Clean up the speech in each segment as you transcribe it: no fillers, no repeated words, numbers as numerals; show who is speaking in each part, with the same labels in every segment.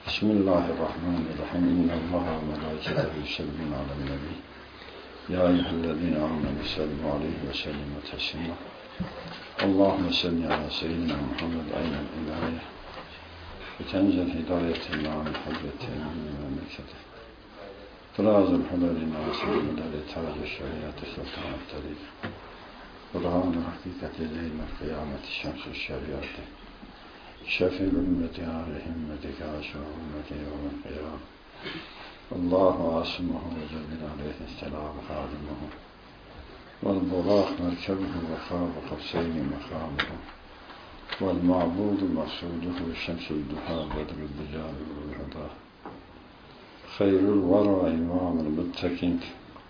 Speaker 1: Bismillahirrahmanirrahim. İnnallâhe ve melâiketehu yusellûne alen-nebî. Ya eyyühellezîne âmenû sallu aleyhi ve sellimu teslîmâ. Allahümme salli alâ seyyidina Muhammed aynel ilâhiyye. Ve tenzel hidâyetin nâmin hazreti emin memleketi. Fırâzul hudâli nâsîl ilâli tâc-ı şerîatı sultan-ı tarîk. Kur'an-ı hakikati zeynel kıyameti şems-i şerîatı. Şefîl ümmeti âli himmeti kâşû ümmeti yevmel kıyâm. Allahu asmuhu ve cellil aleyhi selâmu hâlimuhu. Vel burâh merkebuhu ve khâbu kafseyni mekâmuhu. Vel ma'budu maksuduhu şemsül duhâ bedrül bicâli ve hudâ. Hayrul vara imâmul muttakin.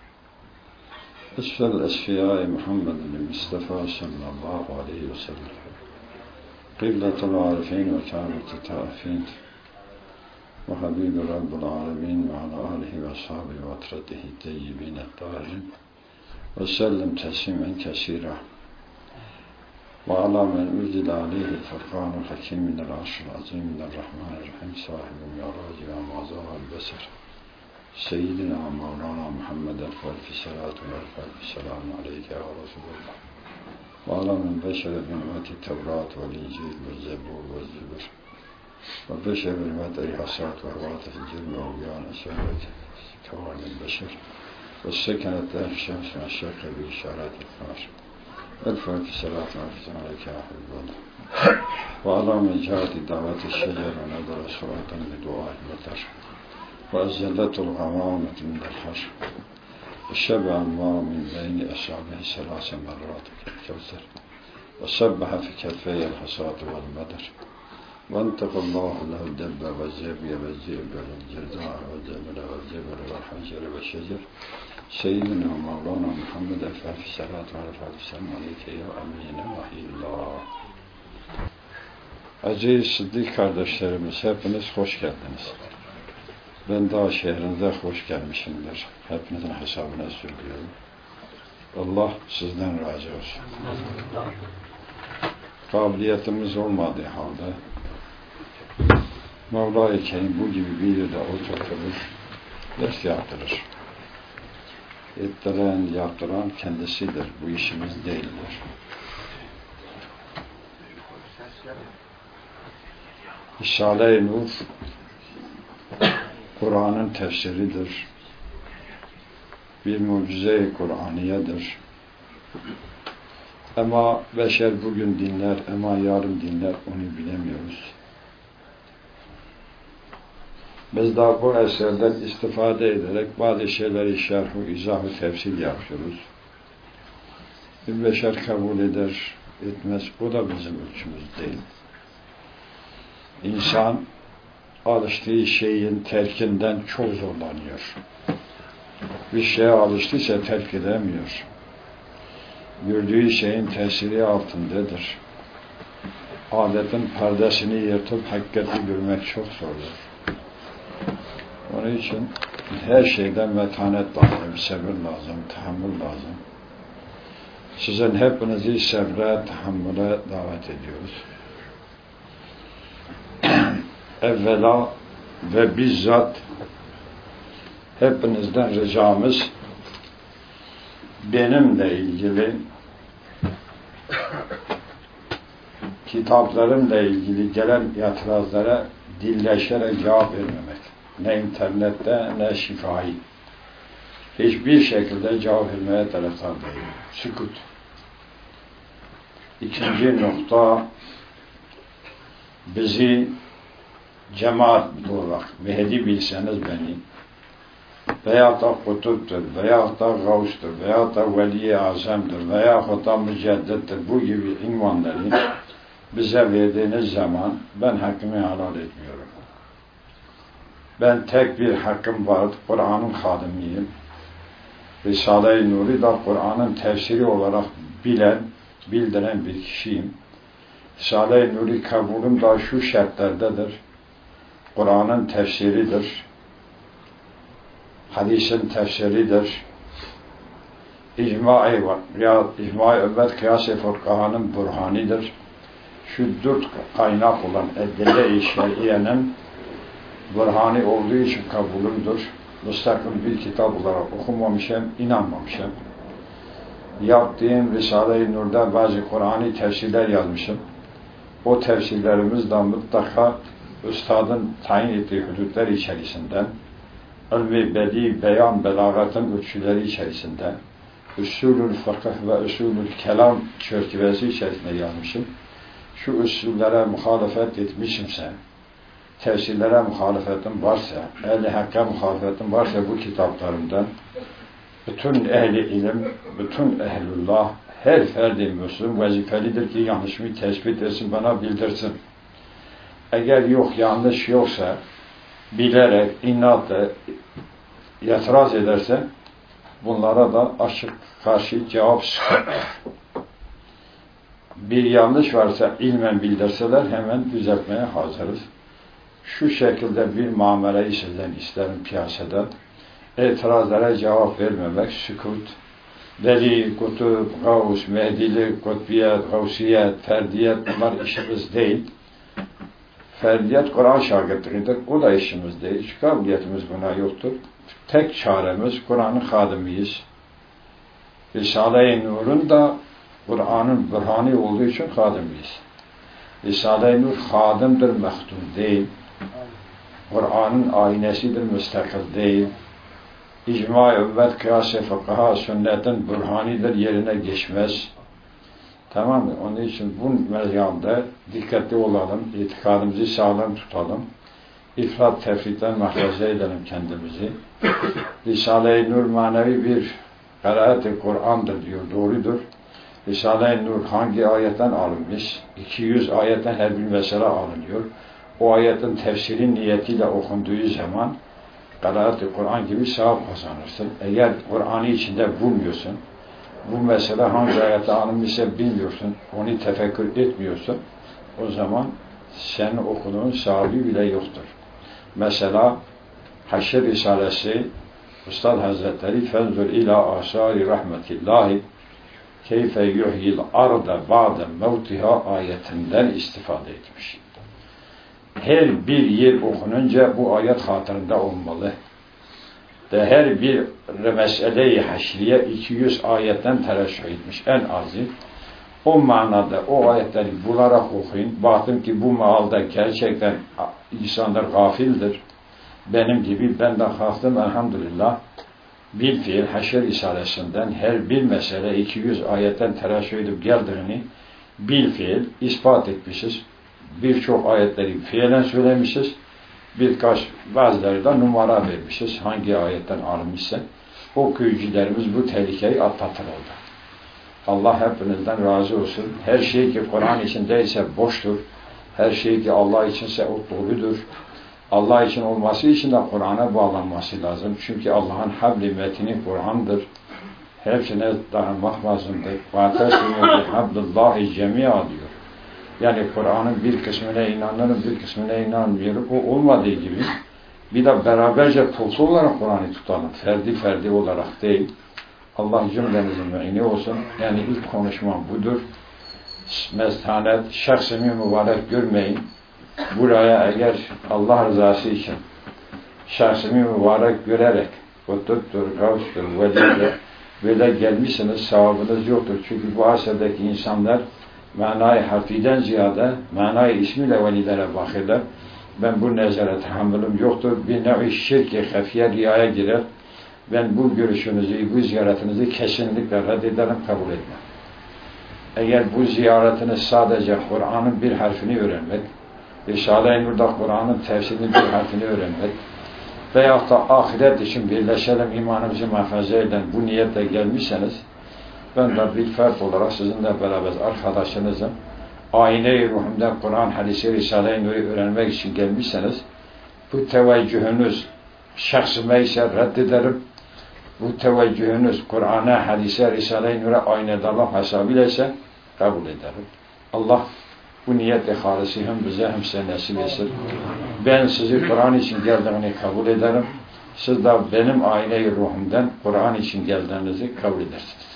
Speaker 1: Esfel esfiyâi Muhammedin Mustafa sallallahu aleyhi ve sellem. Kıbletul arifin ve kâbeti ta'ifin. Ve Habib-i Rabbul alemin ve ala alihi ve ashabi ve atratihi teyyibine tahirin. Ve sellem teslimen kesira. Ve ala men üzdil aleyhi furkanul hakim minel arşil azim minel rahmanirrahim sahibim yarazi ve mazahal beser. Seyyidina Mevlana Muhammed el-Felfi salatu vel-Felfi selamu aleyke ya Resulullah. Ve ala men beşere binveti Tevrat vel-İncil ve-Zebur ve-Zübür. Ve beşere binveti ihasat ve havatif cilmi ve uyan-ı sehveti kavâlil beşer. Ve sekenet el-şems ve şerke bi işaret-i-fâr. El-Felfi salatu aleyke ya Habibullah. Ve ala men cahati davati şecer ve nedara suratan bi duâhi ve-ter. وَاَزَّلَّتُ الْغَمَامَةِ مِنَ الْحَشْرِ وَشَبَعَ الْمَاءُ مِنْ بَيْنِ أَصَابِعِهِ ثَلَاثَ مَرَّاتٍ كَالْكَوْثَرِ وَسَبَّحَ فِي كَفَّيْهِ الْحَصَاةُ وَالْمَطَرُ وَانْتَقَ اللَّهُ لَهُ الدَّبَّ وَالزَّبْيَ وَالذِّئْبَ وَالْجَرْذَعَ وَالْجَمَلَ وَالْجَبَلَ وَالْحَجَرَ وَالشَّجَرَ سَيِّدِنَا مَوْلَانَا مُحَمَّدٍ الْفَاتِحِ الصَّلَاةُ وَالسَّلَامُ عَلَيْكَ يَا أَمِينَ وَحِيِّاللّٰهِ. Aziz Sıddık kardeşlerimiz, hepiniz hoş geldiniz. Ben daha şehrinize hoş gelmişimdir. Hepinizin hesabına söylüyorum. Allah sizden razı olsun. Kabiliyetimiz olmadığı halde Mevla-i Kerim bu gibi bir yerde oturtulur, ders yaptırır. Ettiren, yaptıran kendisidir. Bu işimiz değildir. Risale-i Nur Kur'an'ın tefsiridir. Bir mucize-i Kur'aniyedir. Ama beşer bugün dinler, ama yarın dinler, onu bilemiyoruz. Biz daha bu eserden istifade ederek bazı şeyleri şerh-u, izah-ı tefsir yapıyoruz. Bir beşer kabul eder, etmez. Bu da bizim ölçümüz değil. İnsan alıştığı şeyin terkinden çok zorlanıyor. Bir şeye alıştıysa terk edemiyor. Gördüğü şeyin tesiri altındadır. Adetin perdesini yırtıp hakikati görmek çok zordur. Onun için her şeyden metanet lazım, sabır lazım, tahammül lazım. Sizin hepinizi sabre, tahammüle davet ediyoruz. Evvela ve bizzat hepinizden ricamız benimle ilgili kitaplarımla ilgili gelen itirazlara dilleşerek cevap vermemek. Ne internette ne şifai. Hiçbir şekilde cevap vermeye taraftar değil. Sükut. İkinci nokta bizi cemaat olarak Mehdi bilseniz beni veyahut da kutuptur, veyahut da gavustur, veyahut da veli-i azamdır, veyahut da müceddittir, bu gibi ünvanları bize verdiğiniz zaman ben hakkımı helal etmiyorum. Ben tek bir hakkım var, Kur'an'ın hadimiyim. Risale-i Nur'u da Kur'an'ın tefsiri olarak bildiren bir kişiyim. Risale-i Nur'u kabulüm da şu şartlardadır. Kur'an'ın tefsiridir. Hadisin tefsiridir. İcma-i ümmet kıyas-ı furkahanın burhanidir. Şu dört kaynak olan edille-i şer'iyenin burhani olduğu için kabulümdür. Müstakil bir kitap olarak okumamışım, inanmamışım. Yaptığım Risale-i Nur'da bazı Kur'an'ı tefsirler yazmışım. O tefsirlerimiz de mutlaka Üstadın tayin ettiği hudutlar içerisinden, ilmi bedi, beyan, belagatın ölçüleri içerisinde, usulül fıkıh ve usulül kelam çerçevesi içerisinde yazmışım. Şu usullere muhalefet etmişimse, tefsirlere muhalefetim varsa, ehli hakka muhalefetim varsa bu kitaplarımdan, bütün ehli ilim, bütün ehlullah, her ferdi Müslüm vazifelidir ki yanlışımı tespit etsin, bana bildirsin. Eğer yok, yanlış yoksa, bilerek, inatla itiraz ederse, bunlara da açık karşı cevap bir yanlış varsa ilmen bildirseler hemen düzeltmeye hazırız. Şu şekilde bir muameleyi sizden isterim piyasada. İtirazlara cevap vermemek, sükut, veli, kutup, gavs, mehdilik, kutbiyet, gavsiyet, ferdiyet bunlar işimiz değil. Ferdiyet Kur'an şagirdliğidir. O da işimiz değil. Hiç kabiliyetimiz buna yoktur. Tek çaremiz Kur'an'ın hadimiyiz. Risale-i Nur'un da Kur'an'ın burhani olduğu için hadimiyiz. Risale-i Nur hadimdir, mehdum değil. Kur'an'ın aynesidir, müstakil değil. İcma-i ümmet, kıyas-ı fıkıha, sünnetin burhanidir, yerine geçmez. Tamam mı? Onun için bu mecalda dikkatli olalım, itikadımızı sağlam tutalım. İfrat tefritten mahfaza edelim kendimizi. Risale-i Nur manevi bir kıraat-ı Kur'an'dır diyor, doğrudur. Risale-i Nur hangi ayetten alınmış? 200 ayetten her bir mesele alınıyor. O ayetin tefsiri niyetiyle okunduğu zaman kıraat-ı Kur'an gibi sevap kazanırsın. Eğer Kur'an'ı içinde bulmuyorsun, bu mesele hangi ayette alınmışsa bilmiyorsun, onu tefekkür etmiyorsun, o zaman senin okuduğun sahibi bile yoktur. Mesela Haşr Risalesi Üstad Hazretleri Fenzur ila asari rahmetillahi keyfe yuhyil arda ba'de mevtiha ayetinden istifade etmiş. Her bir yer okununca bu ayet hatırında olmalı. De her bir mesele-i haşriye 200 ayetten tereşüh etmiş en azı. O manada o ayetleri bularak okuyun. Baktım ki bu mealde gerçekten insanlar gafildir. Benim gibi ben de kalktım elhamdülillah. Bilfiil Haşr Risalesinden her bir mesele 200 ayetten tereşüh edip geldiğini bilfiil ispat etmişiz. Birçok ayetleri fiilen söylemişiz. Bazıları da numara vermişiz. Hangi ayetten alınmışsa okuyucularımız bu tehlikeyi atlatır oldu. Allah hepinizden razı olsun. Her şey ki Kur'an içindeyse boştur. Her şey ki Allah içinse o doğrudur. Allah için olması için de Kur'an'a bağlanması lazım. Çünkü Allah'ın habli metini Kur'an'dır. Hepsine dayanmak lazımdır. وَاَتَسْمُوا بِحَبْلِ اللّٰهِ جَمِيعًا diyor. Yani Kur'an'ın bir kısmına inanırım, bir kısmına inanmıyorum. O olmadığı gibi bir de beraberce toplu olarak Kur'an'ı tutalım. Ferdi olarak değil. Allah cümlenizin mü'ini olsun. Yani ilk konuşmam budur. Mestanet, şahsimi mübarek görmeyin. Buraya eğer Allah rızası için şahsimi mübarek görerek kutuptur, gavstur, velidir böyle gelmişsiniz, sevabınız yoktur. Çünkü bu asırdaki insanlar manayı harfiden ziyade manayı ismiyle velilere bakırlar. Ben bu nezere tahammülüm yoktur. Bir nevi şirk-i hafiye riyaya girer. Ben bu görüşünüzü, bu ziyaretinizi kesinlikle reddederim, kabul etmem. Eğer bu ziyaretiniz sadece Kur'an'ın bir harfini öğrenmek, Risale-i Nur'da Kur'an'ın tefsirinin bir harfini öğrenmek veyahut da ahiret için birleşelim, imanımızı muhafaza eden bu niyetle gelmişseniz, ben de bir fert olarak sizinle beraber arkadaşınızım. Ayne-i ruhumda Kur'an, hadisi, Risale-i Nur'u öğrenmek için gelmişseniz, bu teveccühünüz şahsıma ise reddederim. Bu teveccühünüz Kur'an'a, hadise, Risale-i Nur'a aynedallah hesabıyla ise kabul ederim. Allah bu niyet-i halisi hem bize hem size nasip etsin. Ben sizi Kur'an için geldiğini kabul ederim. Siz de benim ayne-i ruhumdan Kur'an için geldiğinizi kabul edersiniz.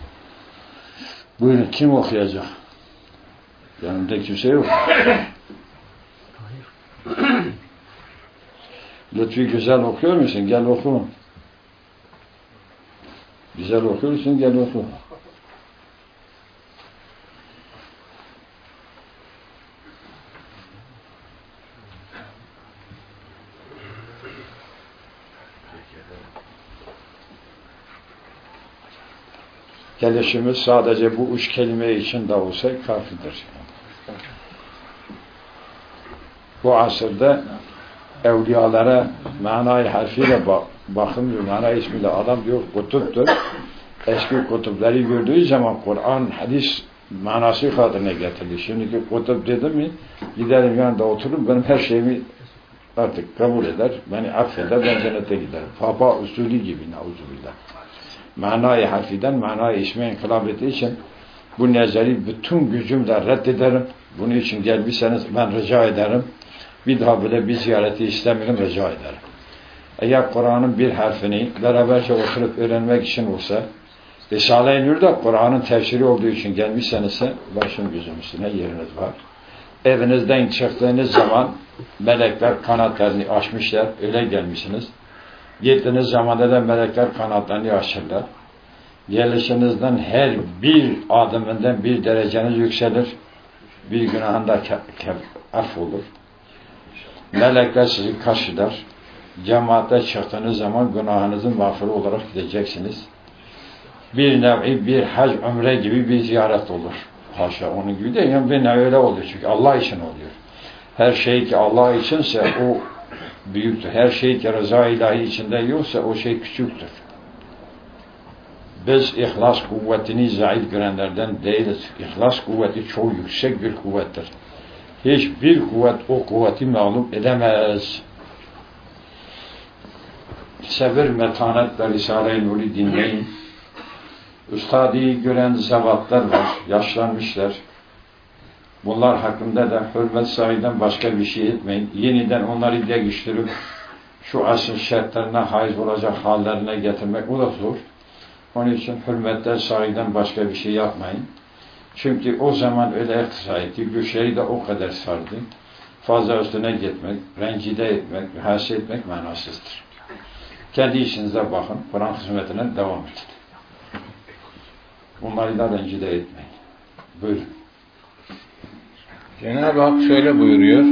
Speaker 1: Buyurun, kim okuyacak? Yanımda kimse yok. Lütfi güzel okuyor musun? Gel oku. Güzel okuyorsun, gel oku. Gelişimiz sadece bu üç kelime için de olsa kafidir. Bu asırda evliyalara manayı harfiyle bakılmıyor. Mana ismiyle adam diyor kutuptur. Eski kutupları gördüğü zaman Kur'an, hadis manası haline getirdi. Şimdiki kutup dedi mi giderim yanında oturup benim her şeyimi artık kabul eder. Beni affeder, ben cennete giderim. Papa usulü gibi nauzubillah. Manayı harfiden manayı isme inkılap ettiği için bu nezeri bütün gücümle reddederim. Bunun için gelmişseniz ben rica ederim. Bir daha böyle bir ziyareti istemiyorum, rica ederim. Eğer Kur'an'ın bir harfini beraberce oturup öğrenmek için olsa, Risale-i Nur'da Kur'an'ın tefsiri olduğu için gelmişseniz başım gözüm üstüne yeriniz var. Evinizden çıktığınız zaman melekler kanatlarını açmışlar, öyle gelmişsiniz. Gittiğiniz zaman da melekler kanatlarını açırlar. Gelişinizden her bir adımından bir dereceniz yükselir. Bir günahında affolur. Melekler sizi karşılar. Cemaatte çıktığınız zaman günahınızın mağfuru olarak gideceksiniz. Bir nevi bir hac, umre gibi bir ziyaret olur. Haşa onun gibi değil. Yani bir nevi öyle oluyor. Çünkü Allah için oluyor. Her şey ki Allah içinse o büyüktür. Her şey ki rıza ilahi içinde yoksa o şey küçüktür. Biz ihlas kuvvetini zayıf görenlerden değiliz. İhlas kuvveti çok yüksek bir kuvvettir. Hiçbir kuvvet o kuvveti mağlup edemez. Sabır, metanet ve Risale-i Nur'u dinleyin. Üstadı gören zevatlar var, yaşlanmışlar. Bunlar hakkında da hürmet sahibinden başka bir şey etmeyin. Yeniden onları değiştirip şu asıl şartlarına haiz olacak hallerine getirmek o da zor. Onun için hürmetten sahibinden başka bir şey yapmayın. Çünkü o zaman öyle iktiza etti, güçleri de o kadar sardı. Fazla üstüne gitmek, rencide etmek, haset etmek manasızdır. Kendi işinize bakın, Kur'an hizmetine devam edin. Onları da rencide etmeyin. Buyurun.
Speaker 2: Cenab-ı Hak şöyle buyuruyor.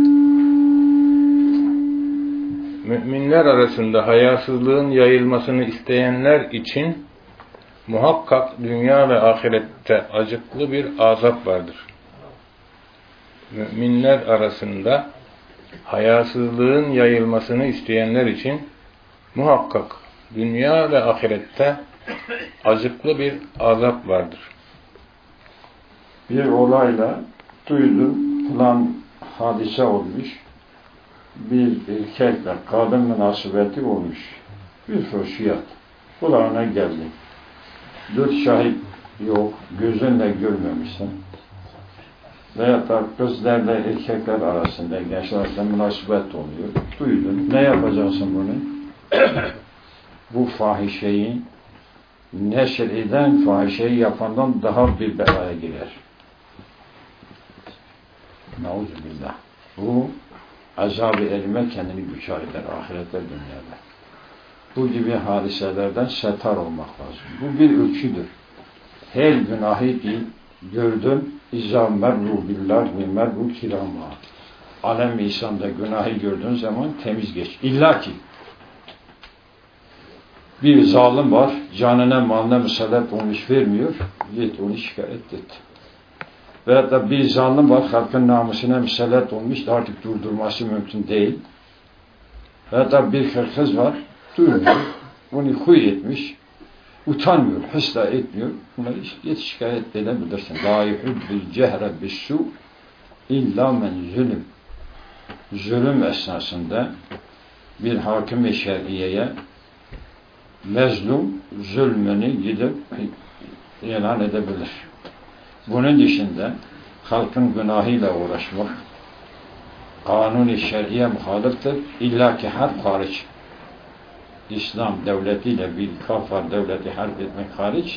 Speaker 2: Müminler arasında hayasızlığın yayılmasını isteyenler için muhakkak dünya ve ahirette acıklı bir azap vardır. Müminler arasında hayasızlığın yayılmasını isteyenler için muhakkak dünya ve ahirette acıklı bir azap vardır.
Speaker 1: Bir olayla duydum, falan hadise olmuş. Bir erkekle kadın münasebeti olmuş. Bir hoşiyat. Kulağına geldi. 4 şahit yok, gözünle görmemişsin. Veyahut da kızlarla erkekler arasında, gençler arasında münasebet oluyor. Duydun. Ne yapacaksın bunu? Bu fahişeyi neşr eden, fahişeyi yapandan daha bir belaya girer. Nauzubillah. Bu azab-ı elime kendini güçar eder ahirette, dünyada. Bu gibi hadiselerden setar olmak lazım. Bu bir ölçüdür. Her günahı gördün, İzâ merru billah ve merru kirâmâ. Alem-i İslam'da günahı gördüğün zaman temiz geç. İlla ki bir zalim var, canına malına müsellat olmuş vermiyor, git onu şikayet et. Veyahut da bir zalim var, halkın namusuna müsellat olmuş, artık durdurması mümkün değil. Veyahut da bir hırsız var, durmuyor, onu huy etmiş, utanmıyor, hısla etmiyor, bunları git şikayet edebilirsin. La yuhibbul cehre bis-su illa men zulüm. Zulüm esnasında bir hakim-i şer'iyeye mezlum zulmünü gidip ilan edebilir. Bunun dışında halkın günahıyla uğraşmak kanun-i şer'iye muhaliftir. İlla ki harp hariç. İslam devletiyle bir kafir devleti harp etmek hariç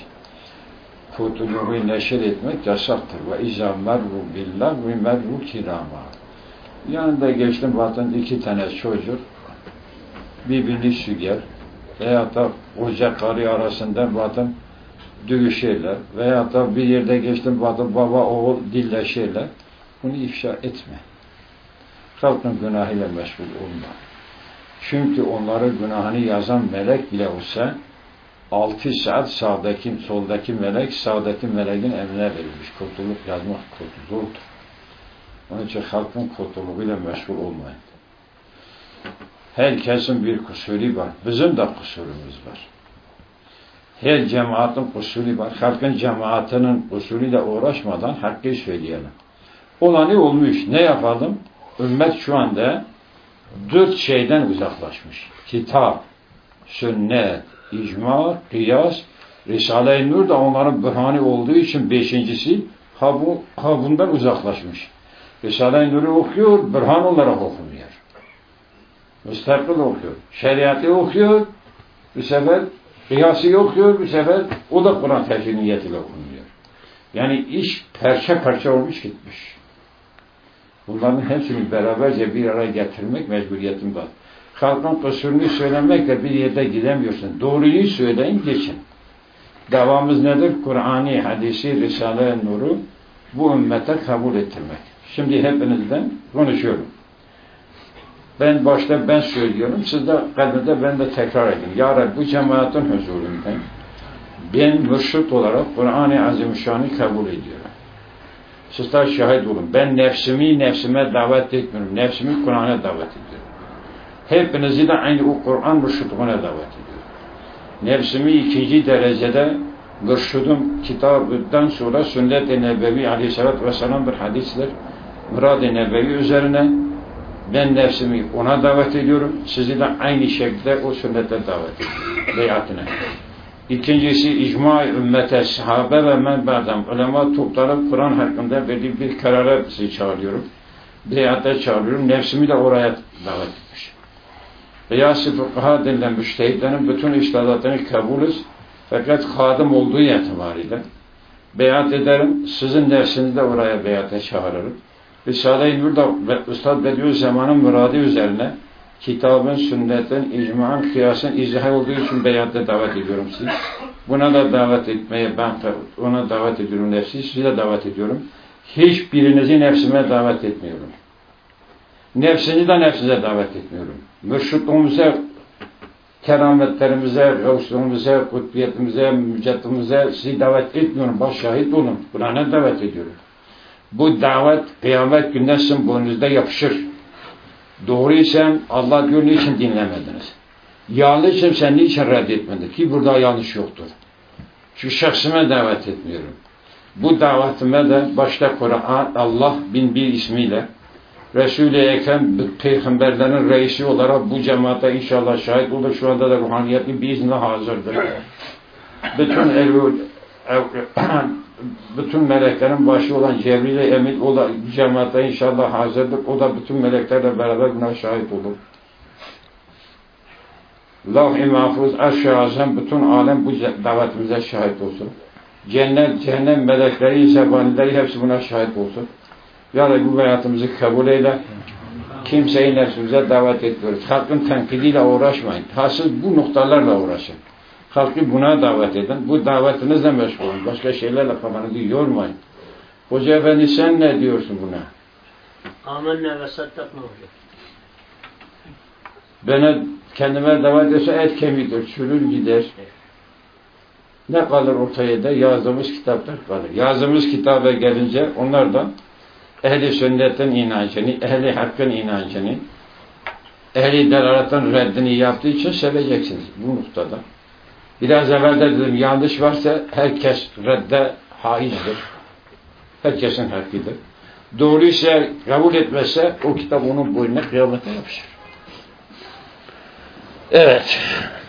Speaker 1: kötülüğü neşir etmek yasaktır. Ve izâ merru billah ve merru kirâmâ. Yanında geçtim baktım 2 tane çocuk birbirini süger veyahut da koca karı arasında baktım dövüşürler veyahut da bir yerde geçtim baktım baba oğul dilleşirler. Bunu ifşa etme. Halkın günahıyla meşgul olma. Çünkü onların günahını yazan melek bile olsa 6 saat sağdaki, soldaki melek, sağdaki meleğin emrine verilmiş. Kurtuluk yazmak zordur. Onun için halkın kurtuluğuyla meşgul olmayın. Herkesin bir kusuru var. Bizim de kusurumuz var. Her cemaatin kusuru var. Halkın cemaatinin kusuruyla uğraşmadan hakkı söyleyelim. Olanı olmuş. Ne yapalım? Ümmet şu anda 4 şeyden uzaklaşmış. Kitap, sünnet, icma, kıyas, Risale-i Nur da onların bürhanı olduğu için 5.'si bundan uzaklaşmış. Risale-i Nur'u okuyor, bürhan olarak okumuyor. Müstakil okuyor. Şeriatı okuyor, bu sefer kıyası okuyor, bu sefer o da Kur'an tercih niyetiyle okumuyor. Yani iş parça parça olmuş gitmiş. Bunların hepsini beraberce bir araya getirmek mecburiyetim var. Halkın kusurunu söylemekle bir yerde gidemiyorsun. Doğruyu söyleyin, geçin. Davamız nedir? Kur'an'ı, hadisi, Risale-i Nur'u bu ümmete kabul ettirmek. Şimdi hepinizden konuşuyorum. Ben söylüyorum, siz de kalbinde ben de tekrar edin. Ya Rabbi, bu cemaatin huzurunda ben mürşit olarak Kur'an-ı Azimüşşan'ı kabul ediyorum. Siz de şahit olun. Ben nefsime davet etmiyorum. Nefsimi Kur'an'a davet ediyorum. Hepinizi de aynı o Kur'an mürşidine davet ediyorum. Nefsimi 2. derecede mürşidim kitabından sonra Sünnet-i Nebevi Aleyhisselatü Vesselam bir hadisler Murad-ı Nebevi üzerine ben nefsimi ona davet ediyorum. Sizi de aynı şekilde o sünnete davet ediyorum. Beyatine. İkincisi icma-i ümmete, sahabe ve men ba'dem ulema toplanıp Kur'an hakkında verdiği bir karara sizi çağırıyorum. Beyata çağırıyorum. Nefsimi de oraya davet etmiş. Beyaz-ı fıkha denilen müştehitlerin bütün iştihadatını kabulüz. Fakat hadım olduğu itibariyle beyat ederim. Sizin nefsinizi de oraya beyata çağırırım. Risale-i Nur'da Üstad Bediüzzaman'ın muradı üzerine kitabın, sünnetin, icma'ın, kıyasın izah olduğu için beyatta davet ediyorum sizi. Buna da davet etmeye ona davet ediyorum nefsi, sizi de davet ediyorum. Hiçbirinizi nefsime davet etmiyorum. Nefsini de nefsinize davet etmiyorum. Mürşitliğimize, kerametlerimize, gavsluğumuza, kutbiyetimize, müceddimize sizi davet etmiyorum. Baş şahit olun. Kur'an'a davet ediyorum. Bu davet kıyamet günden sizin boynunuzda yapışır. Doğruysam Allah diyor niçin dinlemediniz? Yanlışım sen niçin reddetmedin? Ki burada yanlış yoktur. Şu şahsıma davet etmiyorum. Bu davetime de başta Kur'an, Allah bin bir ismiyle Resul-i Ekrem peygamberlerin reisi olarak bu cemaate inşallah şahit olur. Şu anda da ruhaniyetli biiznillah hazırdır. Bütün meleklerin başı olan Cebrail-i Emin o da cemaate inşallah hazırdır. O da bütün meleklerle beraber buna şahit olur. Lavh-i Mahfuz, Arş-ı Azam, bütün alem bu davetimize şahit olsun. Cennet, cehennem melekleri, zebanileri hepsi buna şahit olsun. Ya Rabbi bu hayatımızı kabul eyle. Kimseyi nefsimize davet etmiyoruz. Halkın tenkidiyle uğraşmayın. Hasıl bu noktalarla uğraşın. Halkı buna davet edin. Bu davetinizle meşgul olun. Başka şeylerle kafanızı yormayın. Hoca Efendi sen ne diyorsun buna?
Speaker 3: Amenna ve saddakna hocam.
Speaker 1: Bana kendime davet etse et kemiğidir. Çürür gider. Ne kalır ortaya da? Yazdığımız kitaplar kalır. Yazdığımız kitaba gelince onlardan ehli sünnetin inancını, ehli hakkın inancını, ehli delaletin reddini yaptığı için seveceksiniz bu noktada. Biraz evvel de dedim yanlış varsa herkes redde haizdir. Herkesin hakkıdır. Doğruysa kabul etmezse o kitap onun boynuna kıyamete yapışır. Evet.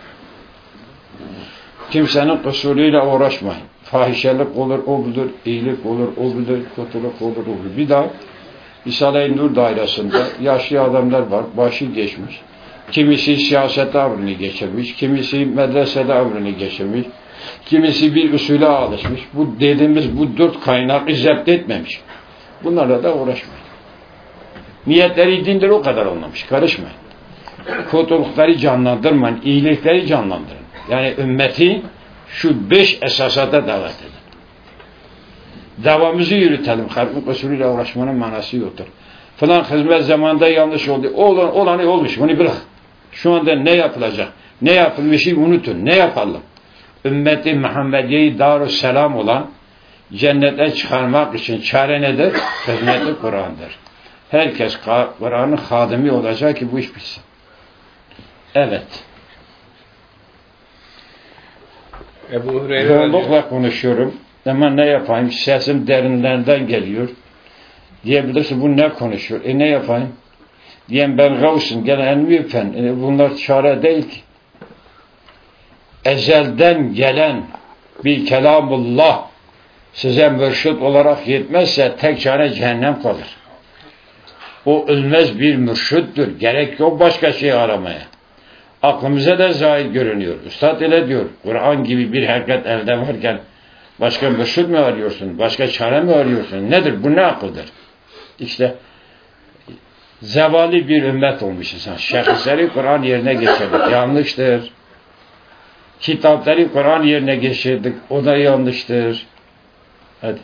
Speaker 1: Kimsenin kusuruyla uğraşmayın. Fahişelik olur, o budur, iyilik olur, o budur, kötülük olur, o budur. Bir daha Risale-i Nur dairesinde yaşlı adamlar var, başı geçmiş. Kimisi siyasete ömrünü geçirmiş, kimisi medresede ömrünü geçirmiş, kimisi bir usule alışmış. Bu dediğimiz bu 4 kaynağı zept etmemiş. Bunlarla da uğraşmayın. Niyetleri dindir o kadar olmamış. Karışmayın. Kötülükleri canlandırmayın. İyilikleri canlandırın. Yani ümmeti şu 5 esasata davet edin. Davamızı yürütelim. Halkın kusuruyla uğraşmanın manası yoktur. Falan hizmet zamanında yanlış oldu. Olanı olmuş. Bunu bırak. Şu anda ne yapılacak? Ne yapılmışı unutun. Ne yapalım? Ümmeti Muhammediye-i Darüsselam olan cennete çıkarmak için çare nedir? Hizmet-i Kur'an'dır. Herkes Kur'an'ın hadimi olacak ki bu iş bitsin. Evet.
Speaker 2: Ebu Hureyre
Speaker 1: Zorlukla konuşuyorum. Ama ne yapayım? Sesim derinlerinden geliyor. Diyebilirsin bu ne konuşuyor? Ne yapayım? Diyen ben Gavs'ım. Gene elimi öpen. Bunlar çare değil ki. Ezelden gelen bir kelamullah size mürşid olarak yetmezse tek çare cehennem kalır. O ölmez bir mürşiddür. Gerek yok başka şey aramaya. Aklımıza da zahir görünüyor. Üstad öyle diyor. Kur'an gibi bir hakikat elde varken başka mürşid mi arıyorsun? Başka çare mi arıyorsun? Nedir? Bu ne akıldır? İşte zevali bir ümmet olmuş insan. Şahısları Kur'an yerine geçirdik. Yanlıştır. Kitapları Kur'an yerine geçirdik. O da yanlıştır. Hadi.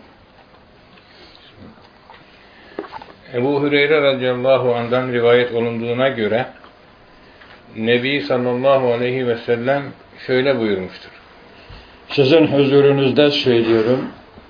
Speaker 2: Ebu Hureyre radıyallahu anh'dan rivayet olunduğuna göre Nebi sallallahu aleyhi ve sellem şöyle buyurmuştur.
Speaker 1: Sizin huzurunuzda söylüyorum.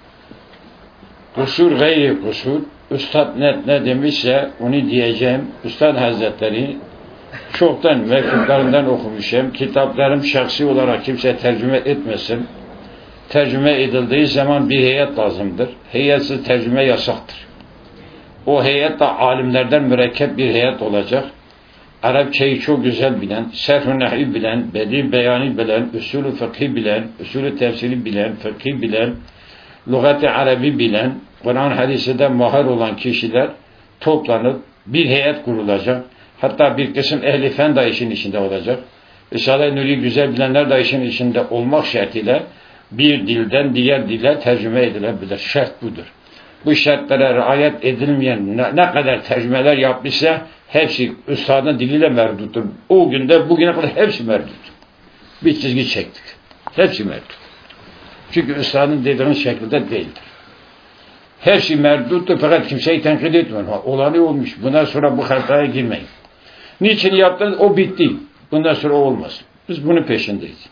Speaker 1: Kusur gayri kusur. Üstad ne demişse onu diyeceğim. Üstad Hazretleri çoktan mektuplarından okumuşum. Kitaplarım şahsi olarak kimse tercüme etmesin. Tercüme edildiği zaman bir heyet lazımdır. Heyetsiz tercüme yasaktır. O heyet de alimlerden mürekkep bir heyet olacak. Arapçayı çok güzel bilen, serf-ı neh'i bilen, bedi beyani bilen, usulü fıkhi bilen, usulü tefsiri bilen, fıkhi bilen, lügat-ı arabi bilen, Kur'an hadisinde mahir olan kişiler toplanıp bir heyet kurulacak. Hatta bir kısım ehli fen de işin içinde olacak. Risale-i Nur'u güzel bilenler de işin içinde olmak şartıyla bir dilden diğer dile tercüme edilebilir. Şart budur. Bu şartlara riayet edilmeyen ne kadar tercümeler yapmışsa hepsi üstadın diliyle merduttur. O günde bugüne kadar hepsi merdut. Bir çizgi çektik. Hepsi merdut. Çünkü üstadın dediğinin şeklinde değildir. Hepsi merduttur fakat kimseyi tenkit etmiyor. Olanı olmuş. Bundan sonra bu hataya girmeyin. Niçin yaptınız? O bitti. Bundan sonra olmaz. Biz bunun peşindeyiz.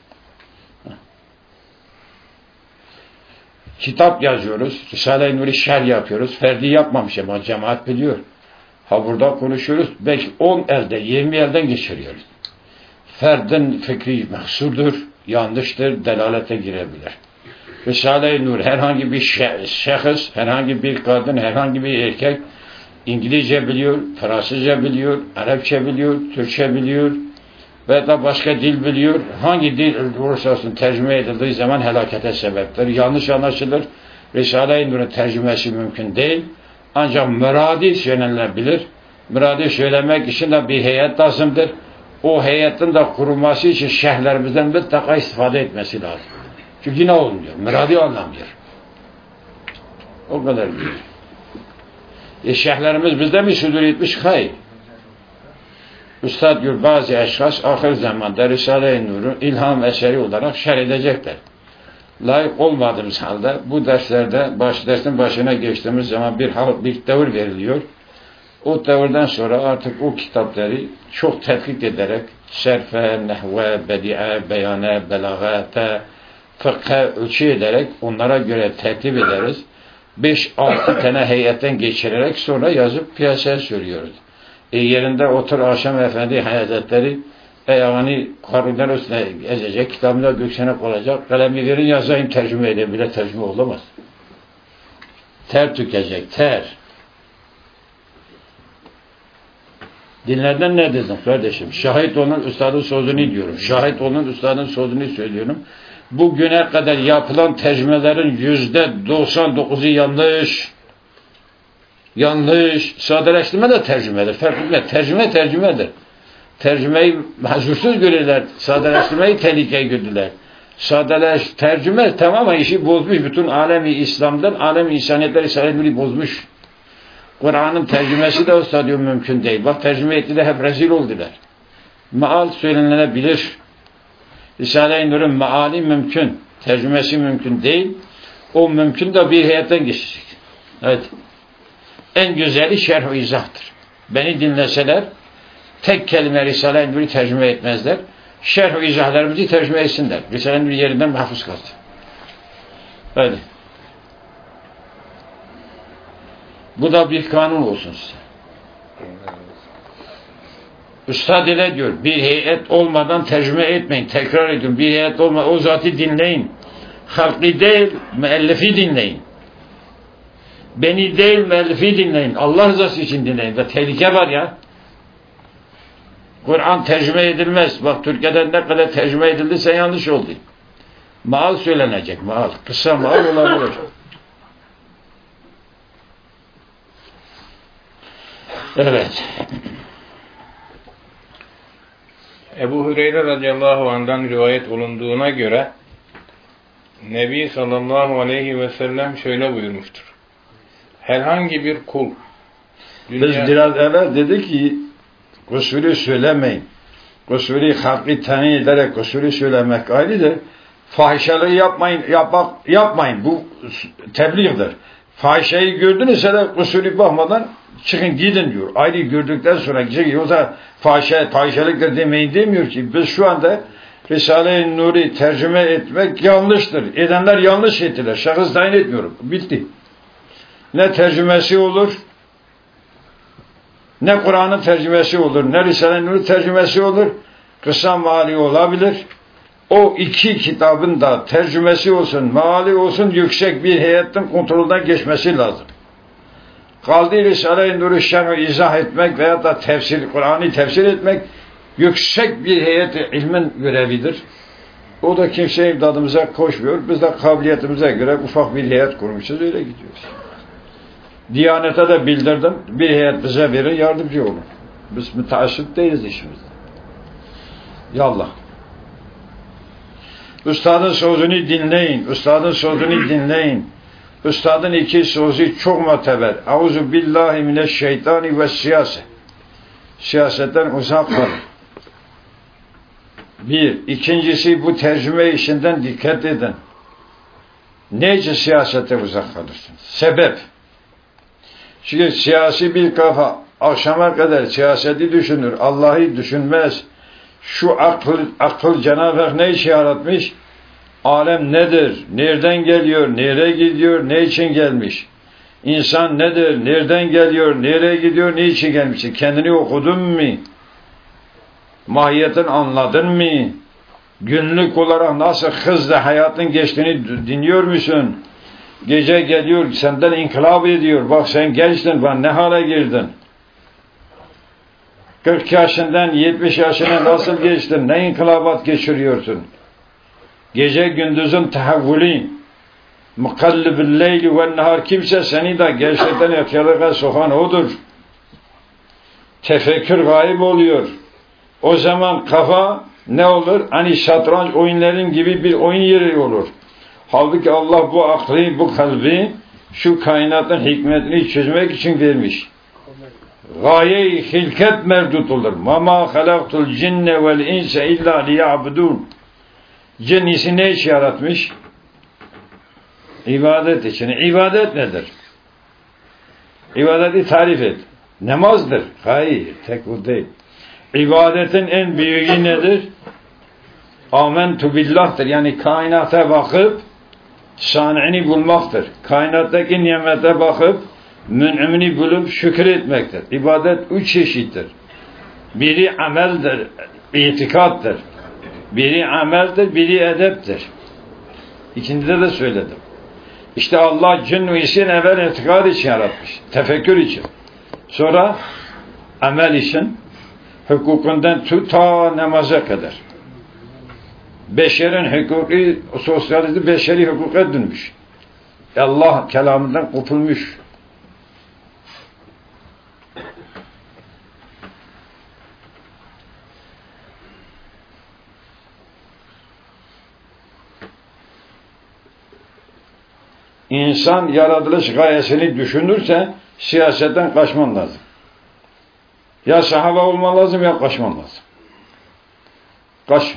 Speaker 1: Kitap yazıyoruz. Risale-i Nur'u şerh yapıyoruz. Ferdi yapmamış ama cemaat biliyor. Ha burada konuşuyoruz. Belki 10 elde, 20 elden geçiriyoruz. Ferdin fikri mahsurdur, yanlıştır, delalete girebilir. Risale-i Nur herhangi bir şahıs, herhangi bir kadın, herhangi bir erkek İngilizce biliyor, Fransızca biliyor, Arapça biliyor, Türkçe biliyor ve da başka dil biliyor. Hangi dil olursa olsun tercüme edildiği zaman helakete sebeptir. Yanlış anlaşılır. Risale-i Nur'un tercümesi mümkün değil. Ancak müradi söylenebilir. Müradi söylemek için de bir heyet lazımdır. O heyetin de kurulması için şerhlerimizden mutlaka istifade etmesi lazım. Çünkü yine olmuyor. Müradi anlamıyor. O kadar büyük. Şerhlerimiz bizde mi sudur etmiş? Hayır. Üstad diyor bazı eşkhas ahir zamanda Risale-i Nur'u ilham eseri olarak şerh edecekler. Layık olmadığımız halde bu derslerde dersin başına geçtiğimiz zaman bir devir veriliyor. O devirden sonra artık o kitapları çok tetkik ederek serfe, nehve, bedi'e, beyane, belagate, fıkha ölçü ederek onlara göre tertip ederiz. 5-6 tane heyetten geçirerek sonra yazıp piyasaya sürüyoruz. Yerinde otur Akşam Efendi Hazretleri ayağını karınlar üstüne ezecek, kitabında göksene olacak, kalemi verin yazayım tercüme edeyim, bile tercüme olamaz. Ter tükecek, ter. Dinlerden ne dedim kardeşim? Şahit olun üstadın sözünü diyorum. Şahit olun üstadın sözünü söylüyorum. Bugüne kadar yapılan tercümelerin %99'u yanlış. Yanlış. Sadeleştirme de tercümedir. Farklı. Tercümedir. Tercümeyi mahzursuz görürler. Sadeleştirmeyi tehlikeye gördüler. Tercüme tamamen işi bozmuş. Bütün alemi İslam'dan alemi insaniyetler Risale-i Nur'u bozmuş. Kur'an'ın tercümesi de olsa diyor mümkün değil. Bak tercüme ettiler, hep rezil oldular. Maal söylenebilir. Risale-i Nur'un maali mümkün. Tercümesi mümkün değil. O mümkün de bir heyetten geçecek. Evet. En güzeli şerh-i izahtır. Beni dinleseler tek kelime Risale-i Nur'u tercüme etmezler. Şerh-i izahlarımızı tercüme etsinler. Risale-i Nur yerinden mahfuz kaldı. Öyle. Bu da bir kanun olsun size. Üstad ile diyor, bir heyet olmadan tercüme etmeyin. Tekrar ediyorum, bir heyet olmadan o zatı dinleyin. Halkı değil, müellifi dinleyin. Beni değil, müellifi dinleyin. Allah rızası için dinleyin. Ve tehlike var ya. Kur'an tercüme edilmez. Bak Türkiye'de ne kadar tercüme edildiyse yanlış oldu. Maal söylenecek, maal. Kısa maal olabilir. Evet.
Speaker 2: Ebu Hüreyre radıyallahu anh'dan rivayet olunduğuna göre Nebi sallallahu aleyhi ve sellem şöyle buyurmuştur. Herhangi bir kul
Speaker 1: Biz biraz evvel dedi ki usulü söylemeyin. Usulü hakkı tayin ederek usulü söylemek ayrıdır. Fahişeleri yapmayın. Bu tebliğdir. Fahişeyi gördünüzse de usulü bakmadan çıkın gidin diyor. Ayrı gördükten sonra gidecek. Yoksa fahişeliktir demeyin demiyor ki. Biz şu anda Risale-i Nur'u tercüme etmek yanlıştır. Edenler yanlış ettiler. Şahıs tayin etmiyorum. Bitti. Ne tercümesi olur, ne Kur'an'ın tercümesi olur, ne Risale-i Nur'un tercümesi olur. Kısa maali olabilir. O iki kitabın da tercümesi olsun, maali olsun, yüksek bir heyetin kontrolünden geçmesi lazım. Kaldı Risale-i Nur'u şerh izah etmek veya da Kur'an'ı tefsir etmek yüksek bir heyet ilmin görevidir. O da kimse imdadımıza koşmuyor. Biz de kabiliyetimize göre ufak bir heyet kurmuşuz, öyle gidiyoruz. Diyanete de bildirdim. Bir heyet bize verin, yardımcı olun. Biz müteassıp değiliz işimizde. Yallah. Üstadın sözünü dinleyin. Üstadın sözünü dinleyin. Üstadın iki sözü çok muteber. Euzu billahi mineşşeytani ve siyaset. Siyasetten uzak kalın. Bir. İkincisi bu tercüme işinden dikkat edin. Ne için siyasete uzak kalırsın? Sebep. Çünkü siyasi bir kafa akşama kadar siyaseti düşünür. Allah'ı düşünmez. Şu akıl Cenab-ı Hak ne işe yaratmış? Alem nedir? Nereden geliyor? Nereye gidiyor? Ne için gelmiş? İnsan nedir? Nereden geliyor? Nereye gidiyor? Ne için gelmiş? Kendini okudun mu? Mahiyetini anladın mı? Günlük olarak nasıl hızla hayatın geçtiğini dinliyor musun? Gece geliyor, senden inkılap ediyor. Bak sen gençtin, ben ne hale girdin? 40 yaşından 70 yaşına nasıl geçtin? Ne inkılabat geçiriyorsun? Gece gündüzün tahavvülü, mukallibül leyli ve nehar, kimse seni de gençlikten yatyalığa sokan odur. Tefekkür gayb oluyor. O zaman kafa ne olur? Hani şatranç oyunların gibi bir oyun yeri olur. Halbuki Allah bu aklı, bu kalbi şu kainatın hikmetini çözmek için vermiş. Gaye-i hilket mevcut olur. Mama halaktul cinne vel inse illa liya'budun. Cin iyisi ne için yaratmış? İbadet için. İbadet nedir? İbadeti tarif et. Namazdır. Hayır, tek bu değil. İbadetin en büyüğü nedir? Amentu billah'tır. Yani kainata bakıp sani'ini bulmaktır. Kainattaki nimete bakıp mün'imini bulup şükür etmektir. İbadet üç çeşittir. Biri ameldir, itikattır. Biri ameldir, biri edeptir. İkincide de söyledim. İşte Allah cin ve insin evvel itikad için yaratmış. Tefekkür için. Sonra amel için hukukundan ta namaza kadar. Beşerin hukuki, sosyalizm beşeri hukuka dönmüş. Allah kelamından kopulmuş. İnsan yaratılış gayesini düşünürse Siyasetten kaçman lazım. Ya sahaba olman lazım ya kaçman lazım. Kaç.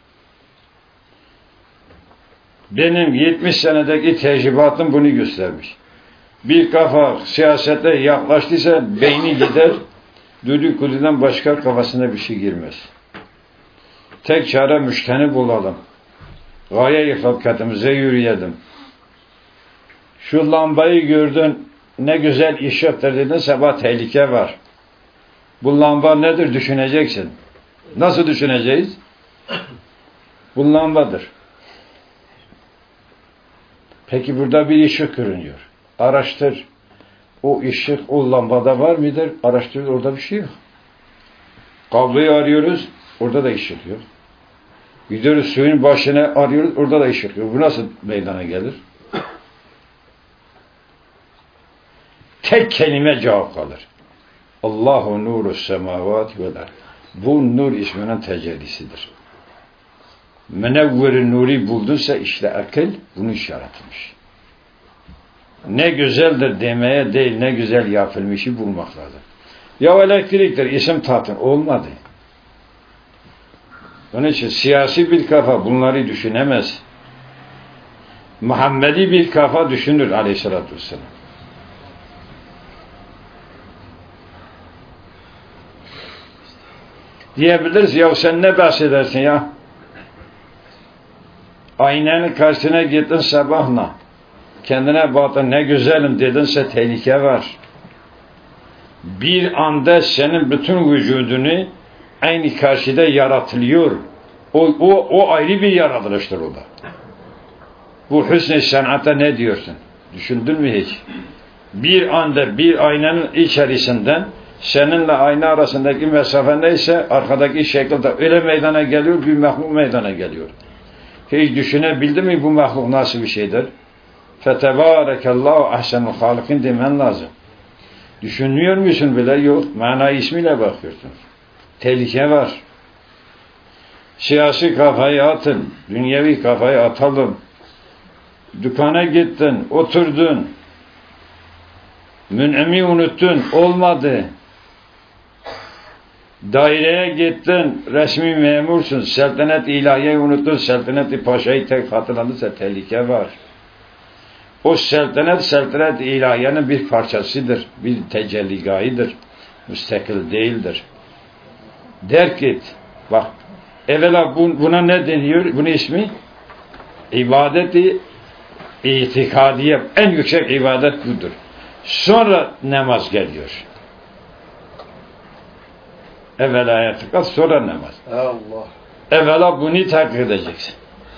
Speaker 1: Benim 70 senedeki tecrübatım bunu göstermiş. Bir kafa siyasete yaklaştıysa beyni gider, düdük kududan başka kafasına bir şey girmez. Tek çare müşteni bulalım. Gaye-i hakikatimize yürüyelim. Şu lambayı gördün, ne güzel ışıktır dedin, sabah tehlike var. Bu lamba nedir düşüneceksin. Nasıl düşüneceğiz? Bu lambadır. Peki burada bir ışık görünüyor. Araştır. O ışık o lambada var mıdır? Araştır, orada bir şey yok. Kabloyu arıyoruz, orada da ışık yok. Gidiyoruz suyun başına arıyoruz, orada da ışık yok. Bu nasıl meydana gelir? Tek kelime cevap kalır. Allahu nuru semavat vel ard. Bu nur isminin tecellisidir. Menevver-i nuri buldunsa işte akıl bunu işaretlemiş. Ne güzeldir demeye değil, ne güzel yapılmışı bulmak lazım. Ya elektriktir, isim tatın olmadı. Onun için siyasi bir kafa bunları düşünemez. Muhammedi bir kafa düşünür aleyhissalatü vesselam. Diyebiliriz ya sen ne bahsedersin ya? Aynanın karşısına gittin sabahla. Kendine baktın ne güzelim dedinse tehlike var. Bir anda senin bütün vücudunu aynı karşıda yaratılıyor. O ayrı bir yaratılıştır o da. Bu hüsn-i sanata ne diyorsun? Düşündün mü hiç? Bir anda bir aynanın içerisinden seninle ayna arasındaki mesafe neyse arkadaki şekilde öyle meydana geliyor, bir mahluk meydana geliyor. Hiç düşünebildin mi bu mahluk nasıl bir şeydir? Fetebârekallahu ahsenul hâlikin demen lazım. Düşünmüyor musun bile? Yok. Mana ismiyle bakıyorsun. Tehlike var. Siyasi kafayı atın. Dünyevi kafayı atalım. Dükkana gittin, oturdun. Mün'emi unuttun. Olmadı. Daireye gittin. Resmi memursun. Seltenet ilahiyeyi unuttun. Seltenet-i paşayı tek hatırladıysa tehlike var. O seltenet ilahiyenin bir parçasıdır. Bir tecelligahıdır. Müstakil değildir. Derk et. Bak. Evvela buna ne deniyor? Bunun ismi? İbadeti itikadiye. En yüksek ibadet budur. Sonra namaz geliyor. Evvela itikat, sonra namaz. Allah. Evvela bunu takip edeceksin.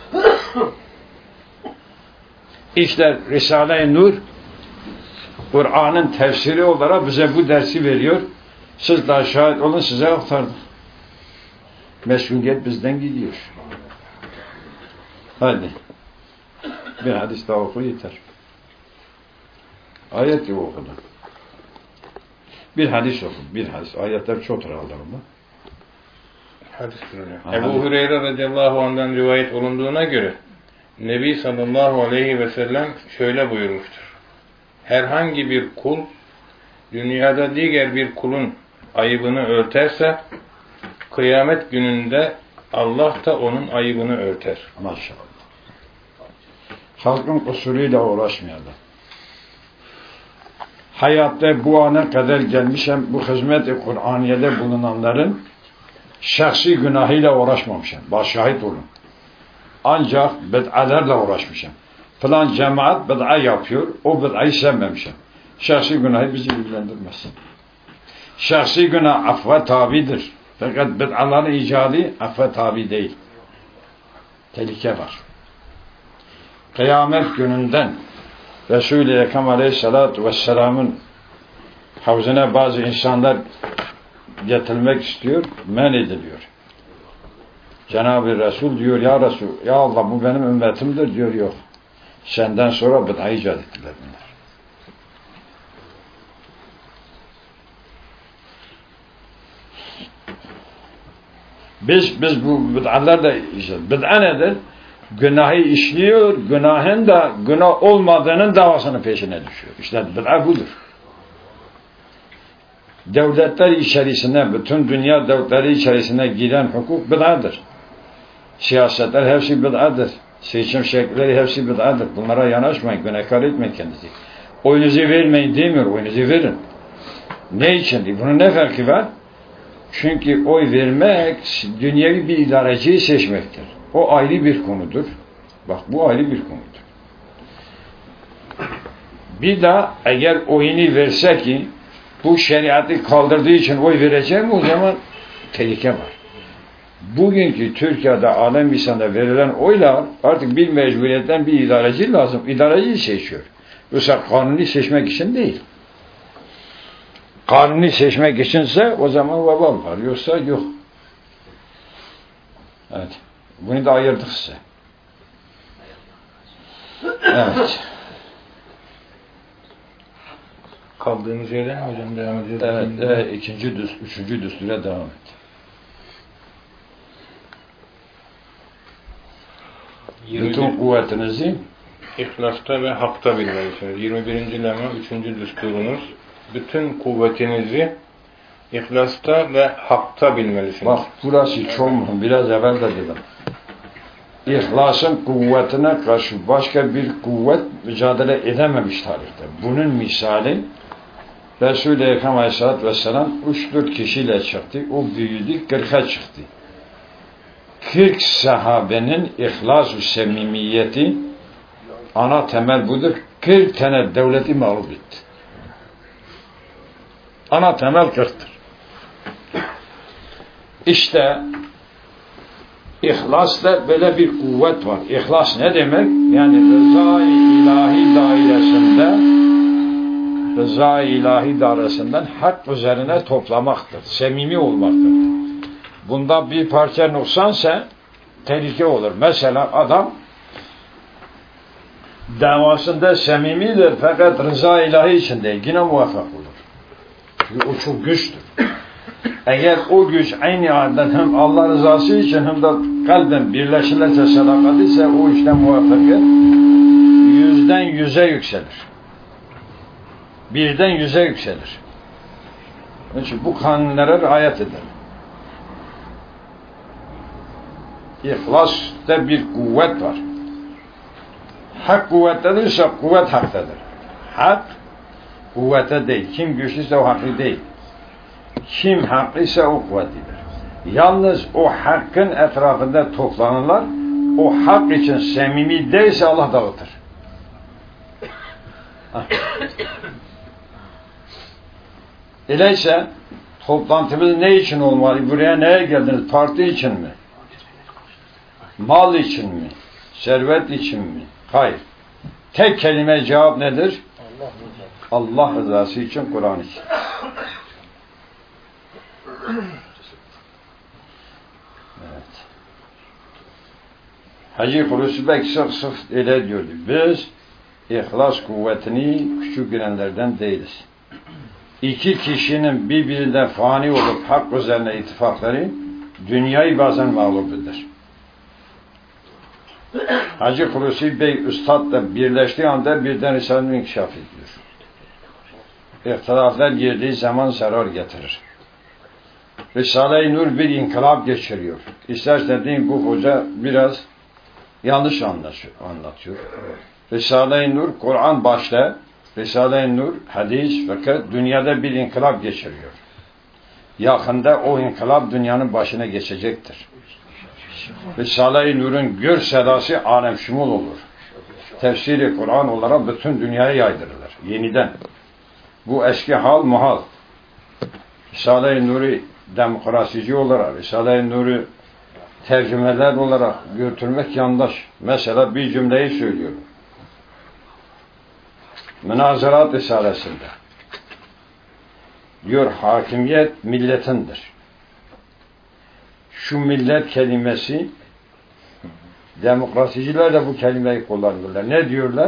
Speaker 1: İşte Risale-i Nur Kur'an'ın tefsiri olarak bize bu dersi veriyor. Siz de şahit olun, size aktardık. Mesuliyet bizden gidiyor. Hadi. Bir hadis daha oku yeter. Ayet yok okudum. Bir hadis oku. Bir hadis. Ayetler çok aralarında.
Speaker 2: Hadis Ebu Hureyre radıyallahu anh'dan rivayet olunduğuna göre Nebi sallallahu aleyhi ve sellem şöyle buyurmuştur. Herhangi bir kul dünyada diğer bir kulun ayıbını örterse kıyamet gününde Allah da onun ayıbını örter.
Speaker 1: Maşallah. Halkın kusuruyla uğraşmayalım. Hayatta bu ana kadar gelmişim, bu hizmet-i Kur'aniye'de bulunanların şahsi günahıyla uğraşmamışım. Bak şahit olun. Ancak bid'alerle uğraşmışım. Falan cemaat bid'a yapıyor, o bid'ayı sevmemişim. Şahsi günahı bizi ilgilendirmez. Şahsi günah affa tabidir. Fakat bid'aların icadı affa tabi değil. Tehlike var. Kıyamet gününden Resul-i Ekrem Aleyhisselatü Vesselam'ın havzına bazı insanlar getirilmek istiyor, men ediliyor. Cenab-ı Resul diyor, ya Resul, ya Allah bu benim ümmetimdir diyor, yok. Senden sonra bid'a icat ettiler bunlar. Biz bu bid'alar işte, bid'a nedir? Günahı işliyor, günahın da günah olmadığının davasının peşine düşüyor. İşte bid'a budur. devletler içerisine, bütün dünya devletleri içerisine giren hukuk bid'adır. Siyasetler hepsi bid'adır. Seçim şekilleri hepsi bid'adır. Bunlara yanaşmayın, günahkar etmeyin kendinizi. Oyunuzu vermeyin demiyor, oyunuzu verin. Ne için? Bunun ne farkı var? Çünkü oy vermek, dünyevi bir idareciyi seçmektir. O ayrı bir konudur. Bak bu ayrı bir konudur. Bir de eğer oyunu verse ki, bu şeriatı kaldırdığı için oy vereceğim, o zaman tehlike var. Bugünkü Türkiye'de, alem insanda verilen oylar artık bir mecburiyetten bir idareci lazım. İdareciyi seçiyor. Yoksa kanuni seçmek için değil. Kanuni seçmek içinse o zaman vebal var. Yoksa yok. Evet. Bunu da ayırdık size. Evet.
Speaker 2: Kaldığımız yerden mi hocam devam edeceğiz?
Speaker 1: Evet. Üçüncü düstura devam et. Bütün kuvvetinizi
Speaker 2: İhlasta ve hakta bilmelisiniz. 21. lema 3. düsturunuz. Bütün kuvvetinizi İhlasta ve hakta bilmelisiniz.
Speaker 1: Bak burası çok mühim. Biraz evvel de dedim. İhlasın kuvvetine karşı başka bir kuvvet mücadele edememiş tarihte. Bunun misali Resul-i Ekrem Aleyhisselatü Vesselam 3-4 kişiyle çıktı. O büyüdü, 40'a çıktı. 40 sahabenin ihlas-ı semimiyeti ana temel budur. 40 tane devleti mağlup etti. Ana temel 40'tır. İşte ihlasla böyle bir kuvvet var. İhlas ne demek? Yani rıza-i ilahi dairesinden hak üzerine toplamaktır. Semimi olmaktır. Bunda bir parça noksansa tehlike olur. Mesela adam davasında semimidir fakat rıza ilahi için değil. Yine muvaffak olur. Çünkü o çok güçtür. Eğer o güç aynı anda hem Allah rızası için hem de kalben birleşirlerse, sadakat ise o işte muvaffakiyet 100'den 100'e yükselir. 1'den 100'e yükselir. Onun için bu kanunlara riayet edelim. İhlasta bir kuvvet var. Hak kuvvettedirse kuvvet haktadır. Hak kuvvete değil. Kim güçlüyse o haklı değil. Kim haklıysa o kuvvetlidir. Yalnız o hakkın etrafında toplananlar o hak için samimi değilse Allah dağıtır. Öyleyse toplantımız ne için olmalı? Buraya neye geldiniz? Parti için mi? Mal için mi? Servet için mi? Hayır. Tek kelime cevap nedir? Allah rızası için, Kur'an için. Evet. Hacı Hulusi Bey sırf öyle diyordu. Biz ihlas kuvvetini küçük girenlerden değiliz. İki kişinin birbirinden fani olup hak üzerine ittifakları dünyayı bazen mağlup eder. Hacı Hulusi Bey Üstad'la birleştiği anda birden Risale'nin inkişaf ediyor. İhtilaflar girdiği zaman zarar getirir. Risale-i Nur bir inkılap geçiriyor. İstersen deyin bu hoca biraz yanlış anlatıyor. Risale-i Nur Kur'an başta, Risale-i Nur hadis fakat dünyada bir inkılap geçiriyor. Yakında o inkılap dünyanın başına geçecektir. Risale-i Nur'un gür sedası alem şumul olur. Tefsiri Kur'an olarak bütün dünyaya yaydırılır. Yeniden. Bu eski hal muhal. Risale-i Nur'u demokrasici olarak, Risale-i Nur'u tercümeler olarak götürmek yanlış. Mesela bir cümleyi söylüyorum. Münazarat Risalesi'nde diyor hakimiyet milletindir. Şu millet kelimesi demokrasiciler de bu kelimeyi kullanırlar. Ne diyorlar?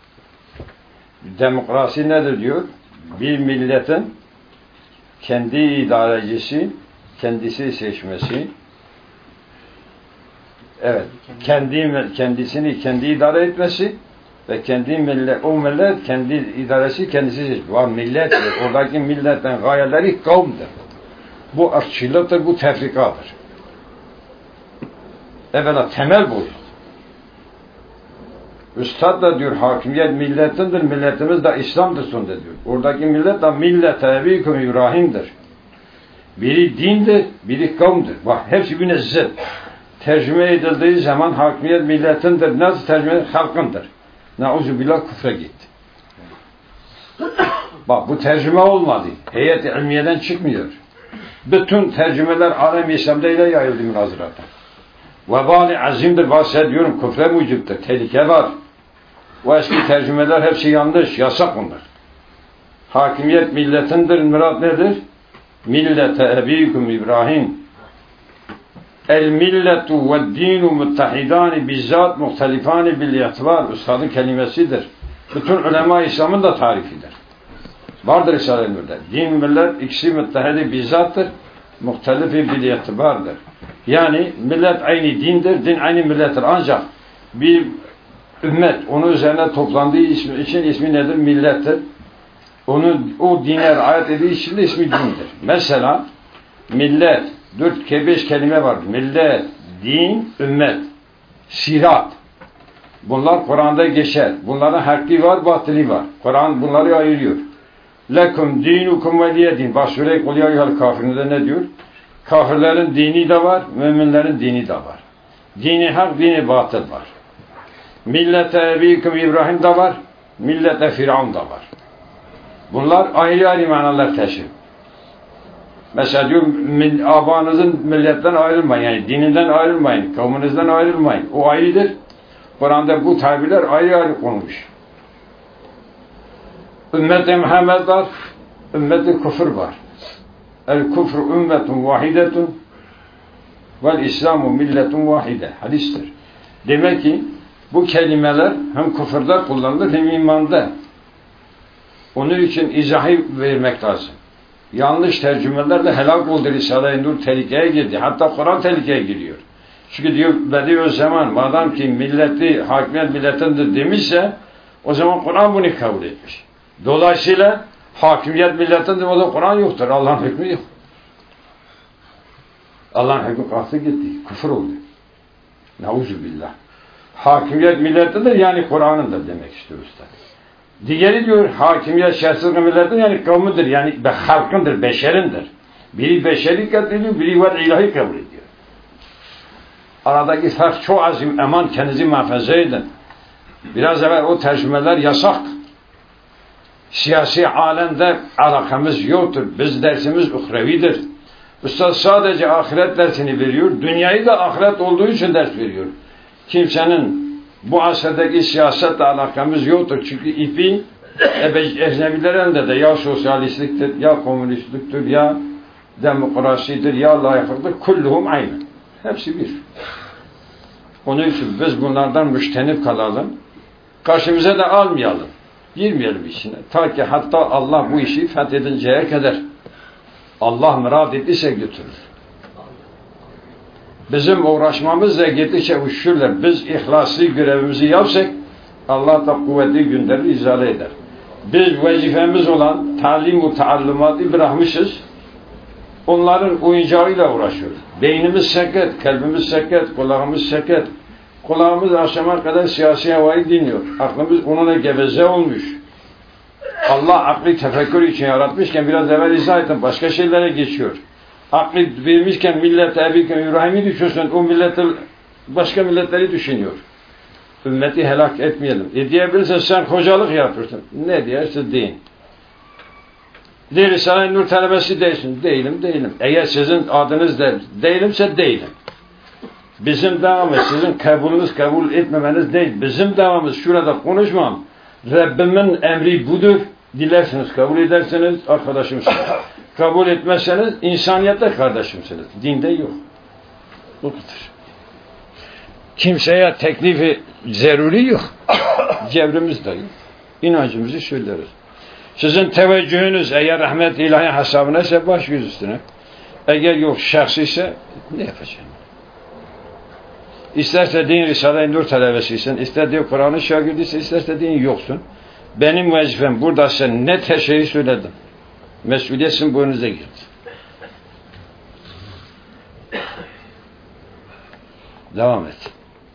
Speaker 1: Demokrasi nedir diyor? Bir milletin kendi idarecisi, kendisi seçmesi, evet, kendisini kendi idare etmesi Ve kendi millet, o millet kendi idaresi kendisi seçiyor. Var millettir. Oradaki milletten gayeleri kavmdir. Bu ırkçılıktır, bu tefrikadır. Evvela temel bu. Üstad da diyor hakimiyet milletindir, milletimiz de İslam'dır sonunda diyor. Oradaki millet de millet-i ebîküm İbrahim'dir. Biri dindir, biri kavmdir. Bak hepsi birbirine zıt. Tercüme edildiği zaman hakimiyet milletindir. Nasıl tercüme edilir? Halkındır. Nauzubillah küfre gitti. Bak bu tercüme olmadı. Heyet-i ilmiyeden çıkmıyor. Bütün tercümeler alem-i İslam'da ile yayıldı münazırata. Vebali azimdir bahsediyorum. Küfre muciptir. Tehlike var. O eski tercümeler hepsi yanlış. Yasak onlar. Hakimiyet milletindir. Murat nedir? Millete ebîküm İbrahim. El milletu ve dinu muttahidani bizzat muhtelifani bil itibar. Üstadın kelimesidir. Bütün ulema İslam'ın da tarifidir. Vardır Risale-i Nur'da. Din millet ikisi muttahidi bizzattır. Muhtelifi bil itibardır. Yani millet aynı dindir, din aynı millettir. Ancak bir ümmet onun üzerine toplandığı için ismi nedir? Millettir. O dine riayet ettiği için de ismi dindir. Mesela millet, 4-5 kelime var. Millet, din, ümmet, sirat. Bunlar Kur'an'da geçer. Bunların hakkı var, batılı var. Kur'an bunları ayırıyor. Lekum dinukum veliye din. Bak Sure-i Kul ya eyyuhel kafirinde ne diyor? Kafirlerin dini de var, müminlerin dini de var. Dini hak, dini batıl var. Millete ebîküm İbrahim de var, millete Firavun da var. Bunlar ayrı ayrı manalar taşır. Mesela diyor, abanızın milletten ayrılmayın, yani dininden ayrılmayın, kavminizden ayrılmayın. O ayrıdır. Kur'an'da bu tabirler ayrı ayrı konmuş. Ümmet-i Muhammed var, ümmet-i küfür var. El-küfrü ümmetun vahidetun vel-İslamu milletun vahide. Hadistir. Demek ki bu kelimeler hem küfürde kullanılır hem imanda. Onun için izahı vermek lazım. Yanlış tercümelerle helak oldu Risale-i Nur tehlikeye girdi. Hatta Kur'an tehlikeye giriyor. Çünkü diyor Bediüzzaman madem ki milleti, hakimiyet milletindir demişse o zaman Kur'an bunu kabul etmiş. Dolayısıyla hakimiyet milletindir o da Kur'an yoktur. Allah'ın hükmü yok. Allah'ın hükmü kalktı gitti. Küfür oldu. Nauzubillah. Hakimiyet milletindir yani Kur'an'ındır demek istiyor usta. Diğeri diyor hakimiyet şahsız milletin yani kavmidir yani halkındır, beşerindir. Biri beşeri kabul ediyor, biri var ilahi kabul ediyor. Aradaki fark çok azim, eman kendinizi muhafaza edin. Biraz evvel o tercümeler yasak. Siyasi alemde alakamız yoktur. Biz dersimiz uhrevidir. Üstad sadece ahiret dersini veriyor. Dünyayı da ahiret olduğu için ders veriyor. Kimsenin bu asırdaki siyasetle alakamız yoktur. Çünkü ipi ecnebiler elinde de ya sosyalistliktir, ya komünistliktir, ya demokrasidir, ya layıklıktır. Kulluhum aynı. Hepsi bir. Onun için biz bunlardan müştenip kalalım. Karşımıza da almayalım. Girmeyelim içine. Ta ki hatta Allah bu işi fethedinceye kadar Allah murad ettiyse götürür. Bizim uğraşmamızla gittikçe üşürler. Biz ihlaslı görevimizi yapsak Allah da kuvvetli günleri izale eder. Biz vazifemiz olan talim-u taallumatı bırakmışız. Onların oyuncağıyla uğraşıyoruz. Beynimiz seket, kalbimiz seket, kulağımız seket. Kulağımız akşama kadar siyasi havayı dinliyor. Aklımız onunla geveze olmuş. Allah aklı tefekkür için yaratmışken biraz evvel izah ettim. Başka şeylere geçiyor. Aklı vermişken millet ebîküm İbrahim'i düşünsün. O milleti başka milletleri düşünüyor. Ümmeti helak etmeyelim. Diyebilirsin sen hocalık yapıyorsun. Ne diyerse deyin. Risale-i Nur talebesi değilsin. Değilim. Eğer sizin adınız değilimse değilim. Bizim davamız sizin kabul etmemeniz değil. Bizim davamız şurada konuşmam. Rabbimin emri budur. Dilersiniz kabul ederseniz arkadaşımsınız. Kabul etmezseniz insaniyette kardeşimsiniz. Dinde yok. Bu kadar. Kimseye teklifi zeruri yok. Cevrimiz de yok. İnancımızı söyleriz. Sizin teveccühünüz eğer rahmet ilahi hesabına ise baş göz üstüne. Eğer yok şahsi ise ne yapacağım? İsterse deyin Risale-i Nur talebesisin, ister diyor Kur'an'ın şagirdisin, isterse deyin yoksun. Benim vazifem burada sen net her şeyi söyledim. Mesuliyetsin boynunuza girdi. Devam et.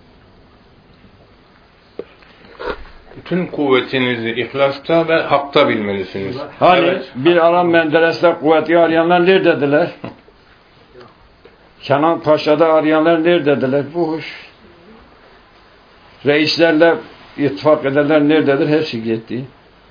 Speaker 2: Bütün kuvvetinizi ihlasta ve hakta bilmelisiniz.
Speaker 1: Hani
Speaker 2: evet.
Speaker 1: bir Aram Menderes'te kuvveti arayanlar nerededirler? Kenan Paşa'da arayanlar nerededirler? Bu hoş. Reislerle ittifak edenler nerededir? Hepsi gitti.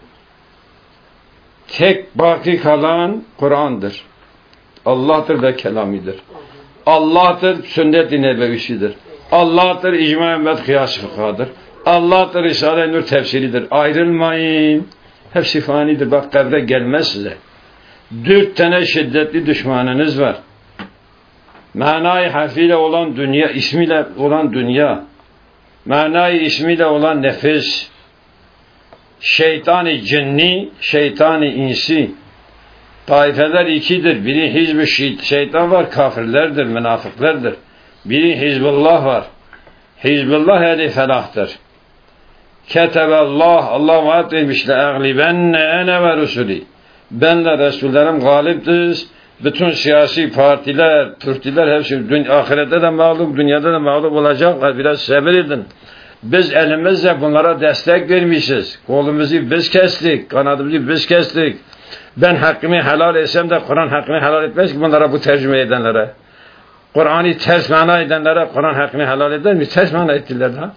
Speaker 1: Tek baki kalan Kur'an'dır. Allah'tır ve kelamidir. Allah'tır sünnet-i nebevisidir. Allah'tır icma-i ümmet kıyas-ı fıkhadır. Allah'tır Risale-i Nur tefsiridir. Ayrılmayın. Hepsi fanidir. Bak kabre gelmez size. 4 tane şiddetli düşmanınız var. Manayı harfiyle olan dünya, ismiyle olan dünya, manayı ismiyle olan nefis, şeytani cinni, şeytani insi. Taifeler ikidir. Biri hizb-i şeytan var, kafirlerdir, münafıklardır. Biri Hizbullah var. Hizbullah ehli felahtır. Ketebellah, Allah vaat etmiş le'aglibenne ene ve rusuli. Benle Resullerim galiptir. Bütün siyasi partiler, pürtiler hepsi ahirette de mağlup, dünyada da mağlup olacaklar. Biraz sabır edin. Biz elimizle bunlara destek vermişiz. Kolumuzu biz kestik, kanadımızı biz kestik. Ben hakkımı helal etsem de Kur'an hakkını helal etmez ki bunlara bu tercüme edenlere. Kur'an'ı ters mana edenlere Kur'an hakkını helal eder mi? Ters mana ettiler ha.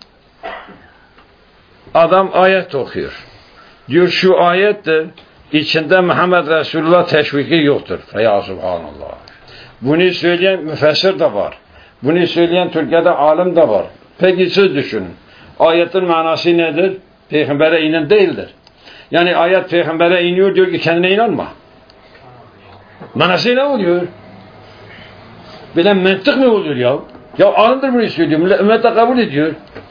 Speaker 1: Adam ayet okuyor. Diyor şu ayettir. İçinde Muhammed Resulullah teşviki yoktur. Ya Subhanallah. Bunu söyleyen müfessir de var. Bunu söyleyen Türkiye'de alim de var. Peki siz düşünün. Ayetin manası nedir? Peygamber'e inen değildir. Yani ayet Peygamber'e iniyor diyor ki kendine inanma. Manası ne oluyor? Böyle mantık mı oluyor ya? Ya alimdir bunu söylüyor. Ümmet de kabul ediyor.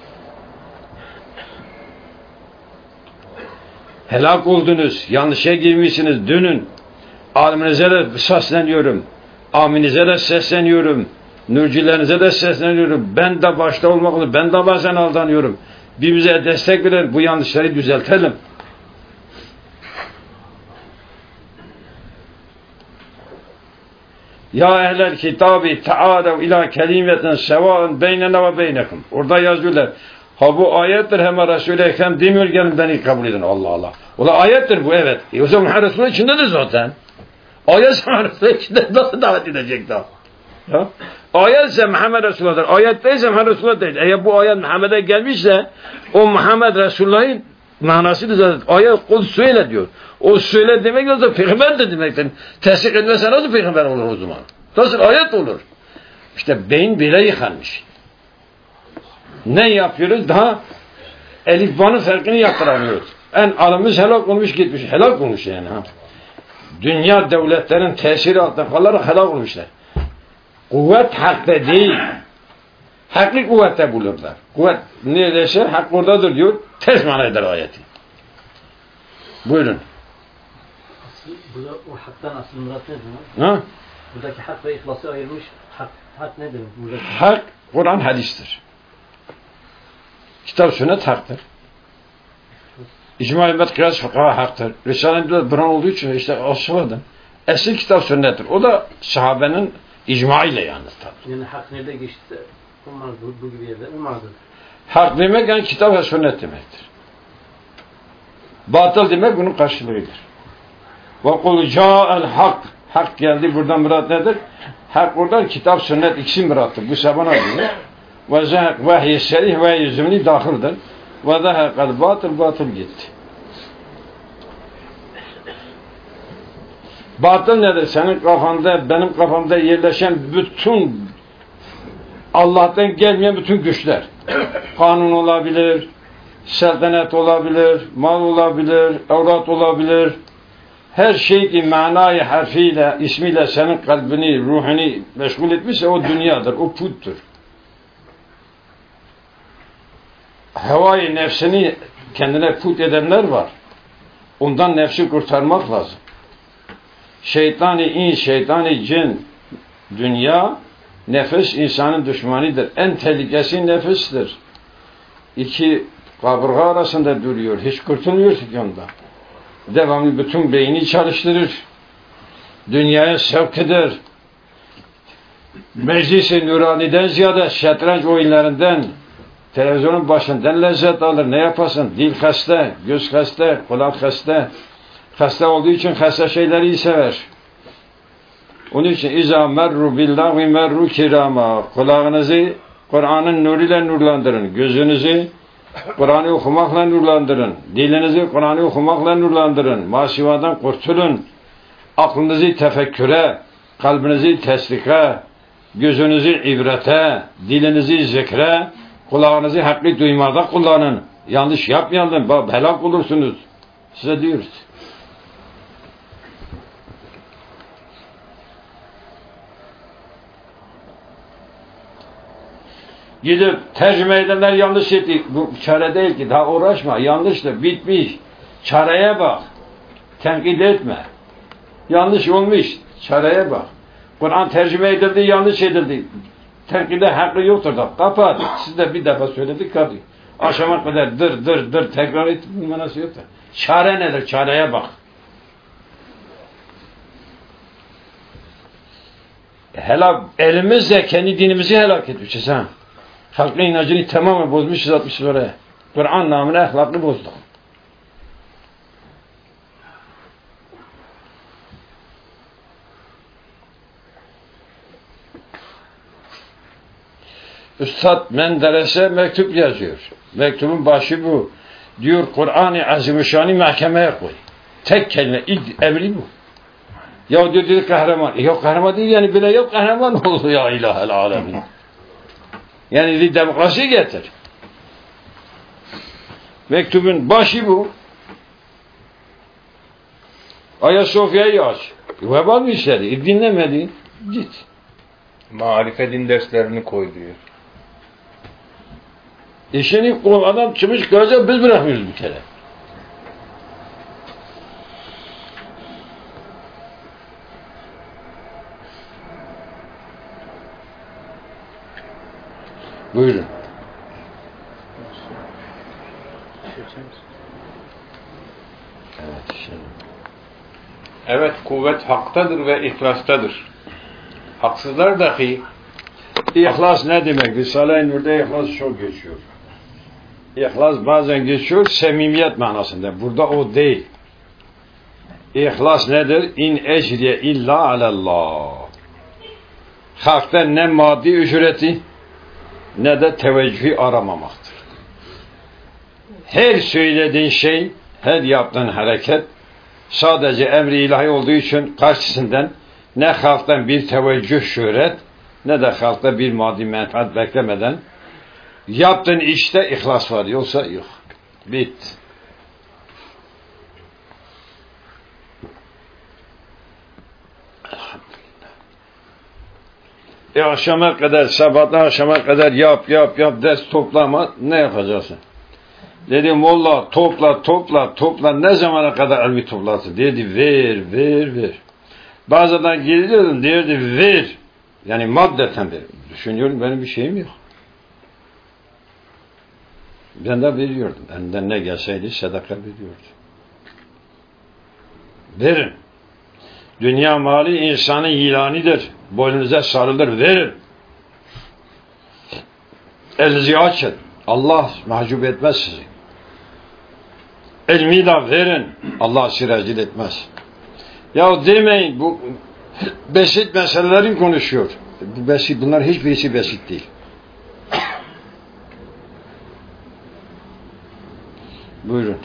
Speaker 1: Helak oldunuz, yanlışa girmişsiniz, dönün. Aliminize de sesleniyorum. Aminize de sesleniyorum. Nurcilerinize de sesleniyorum. Ben de başta olmak üzere, ben de bazen aldanıyorum. Birbirimize destek verin, bu yanlışları düzeltelim. Ya ehlel kitabi ta'alev ila kelimetin sevaen beynena ve beynekum. Orada yazıyorlar. Ha bu ayettir hemen Resul-i Ekrem demiyor gelin beni kabul edin. Allah Allah. O da ayettir bu evet. O zaman Resulullah içinde de zaten. Ayet sana Resulullah içinde nasıl davet edecek daha? Ya? Ayet ise Muhammed Resulullah'dır. Ayet değilse Muhammed Resulullah değil. Eğer bu ayet Muhammed'e gelmişse o Muhammed Resulullah'ın manasıdır zaten. Ayet kul söyle diyor. O söyle demek nasıl peygamber de demektir. Tesdik etmezse nasıl peygamber olur o zaman? Nasıl ayet olur? İşte beyin bile yıkanmış. Ne yapıyoruz? Daha elifbanın farkını yaptıramıyoruz. En alımız helak olmuş gitmiş. Helak olmuş yani. Ha. Dünya devletlerin tesiri altında kalarak helak olmuşlar. Kuvvet hakta değil. Haklı kuvvette bulurlar. Kuvvet neredeyse hak oradadır diyor. Ters mana eder ayeti. Buyurun.
Speaker 3: Burada o haktan asıl murat nedir?
Speaker 1: Ha?
Speaker 3: Buradaki hak ve ihlası ayırmış. Hak nedir? Buradaki
Speaker 1: hak Kur'an hadistir. Kitap sünnet haktır. İcma-i ümmet kıyas fıkha haktır. Risale-i Nur olduğu için işte asıldı. Esil kitap sünnettir. O da sahabenin icma ile yalnız tabi.
Speaker 3: Yani hak nerede geçti? Olmaz bu gibi yerde. Olmazdı.
Speaker 1: Hak demek yani kitap ve sünnet demektir. Batıl demek bunun karşılığıdır. Ve kul ca'el hak. Hak geldi. Buradan murat nedir? Hak oradan kitap sünnet ikisi murattır. Bu sabana diyor. Ve zahak vahiy-i serih vahiy-i zümni dahildir. Ve zahakal batıl gitti. Batıl nedir? Senin kafanda, benim kafamda yerleşen bütün Allah'tan gelmeyen bütün güçler. Kanun olabilir, seltenet olabilir, mal olabilir, evlat olabilir. Her şey ki manayı harfiyle, ismiyle senin kalbini, ruhunu meşgul etmişse o dünyadır, o puttur. Havayı nefsini kendine put edenler var. Ondan nefsi kurtarmak lazım. Şeytani ins, şeytani cin, dünya Nefis insanın düşmanıdır. En tehlikesi nefistir. İki kaburga arasında duruyor. Hiç kurtulmuyorsun ki ondan. Devamlı bütün beyni çalıştırır. Dünyaya sevk eder. Meclis-i Nurani'den ziyade şetrenç oyunlarından, televizyonun başından lezzet alır. Ne yapasın? Dil hasta, göz hasta, kulak hasta. Hasta olduğu için hasta şeyleri iyi sever. Onun için İzâ merru billâhi merru kirâmâ. Kulağınızı Kur'an'ın nuruyla nurlandırın. Gözünüzü Kur'an'ı okumakla nurlandırın. Dilinizi Kur'an'ı okumakla nurlandırın. Masivadan kurtulun. Aklınızı tefekküre, kalbinizi tesdike, gözünüzü ibrete, dilinizi zikre, kulağınızı hakkı duymada kullanın. Yanlış yapmayalım, helak olursunuz. Size diyoruz. Gidip tercüme edenler yanlış etti. Bu çare değil ki, daha uğraşma. Yanlıştır, bitmiş. Çareye bak. Tenkit etme. Yanlış olmuş. Çareye bak. Kur'an tercüme edildi, yanlış edildi. Tenkide hakkı yoktur da. Kapat. Siz de bir defa söyledik, kapat. Akşama kadar dır tekrar et. Bu manası yoktur. Çare nedir? Çareye bak. Helak, elimizle kendi dinimizi helak etmişiz ha. Halkın inancını tamamen bozmuşuz, atmışız oraya. Kur'an namına ahlakını bozduk. Üstad Menderes'e mektup yazıyor. Mektubun başı bu. Diyor Kur'an-ı Azimüşşan'ı mahkemeye koy. Tek kelime, ilk emri bu. Ya diyor kahraman. Yok kahraman değil yani bile yok kahraman oldu ya ilahel alemin. Yani bir demokrasi getir. Mektubun başı bu. Ayasofya'yı aç. Vebal mı işledi? Dinlemedi. Git.
Speaker 2: Marife din derslerini koy diyor.
Speaker 1: İşini adam çıkmış göze biz bırakmıyoruz bir kere. Buyurun.
Speaker 2: Evet, kuvvet haktadır ve ihlastadır. Haksızlar dahi
Speaker 1: İhlas ne demek? Risale-i Nur'da ihlas çok geçiyor. İhlas bazen geçiyor samimiyet manasında. Burada o değil. İhlas nedir? İn ecriye illa alallah. Hak'tan ne maddi ücreti ne de teveccühü aramamaktır. Her söylediğin şey, her yaptığın hareket sadece emri ilahi olduğu için karşısından ne halktan bir teveccüh şöhret ne de halkta bir maddi menfaat beklemeden yaptığın işte ihlas var. Yoksa yok. Bit. Akşama kadar, sabahtan akşama kadar yap, ders toplama, ne yapacaksın? Dedim molla topla, ne zamana kadar ilmi toplarsın? Dedi ver. Bazen geliyordum, derdi ver. Yani maddeten ver. Düşünüyorum benim bir şeyim yok. Ben de veriyordum. Benden ne gelseydi sadaka veriyordum. Verin. Dünya mali insanın ilanıdır. Boynunuza sarılır. Verin. Elinizi açın. Allah mahcup etmez sizi. İlmi de verin. Allah sizi rezil etmez. Ya demeyin bu basit meselelerin konuşuyor. Bu basit, bunlar hiçbirisi basit değil. Buyurun.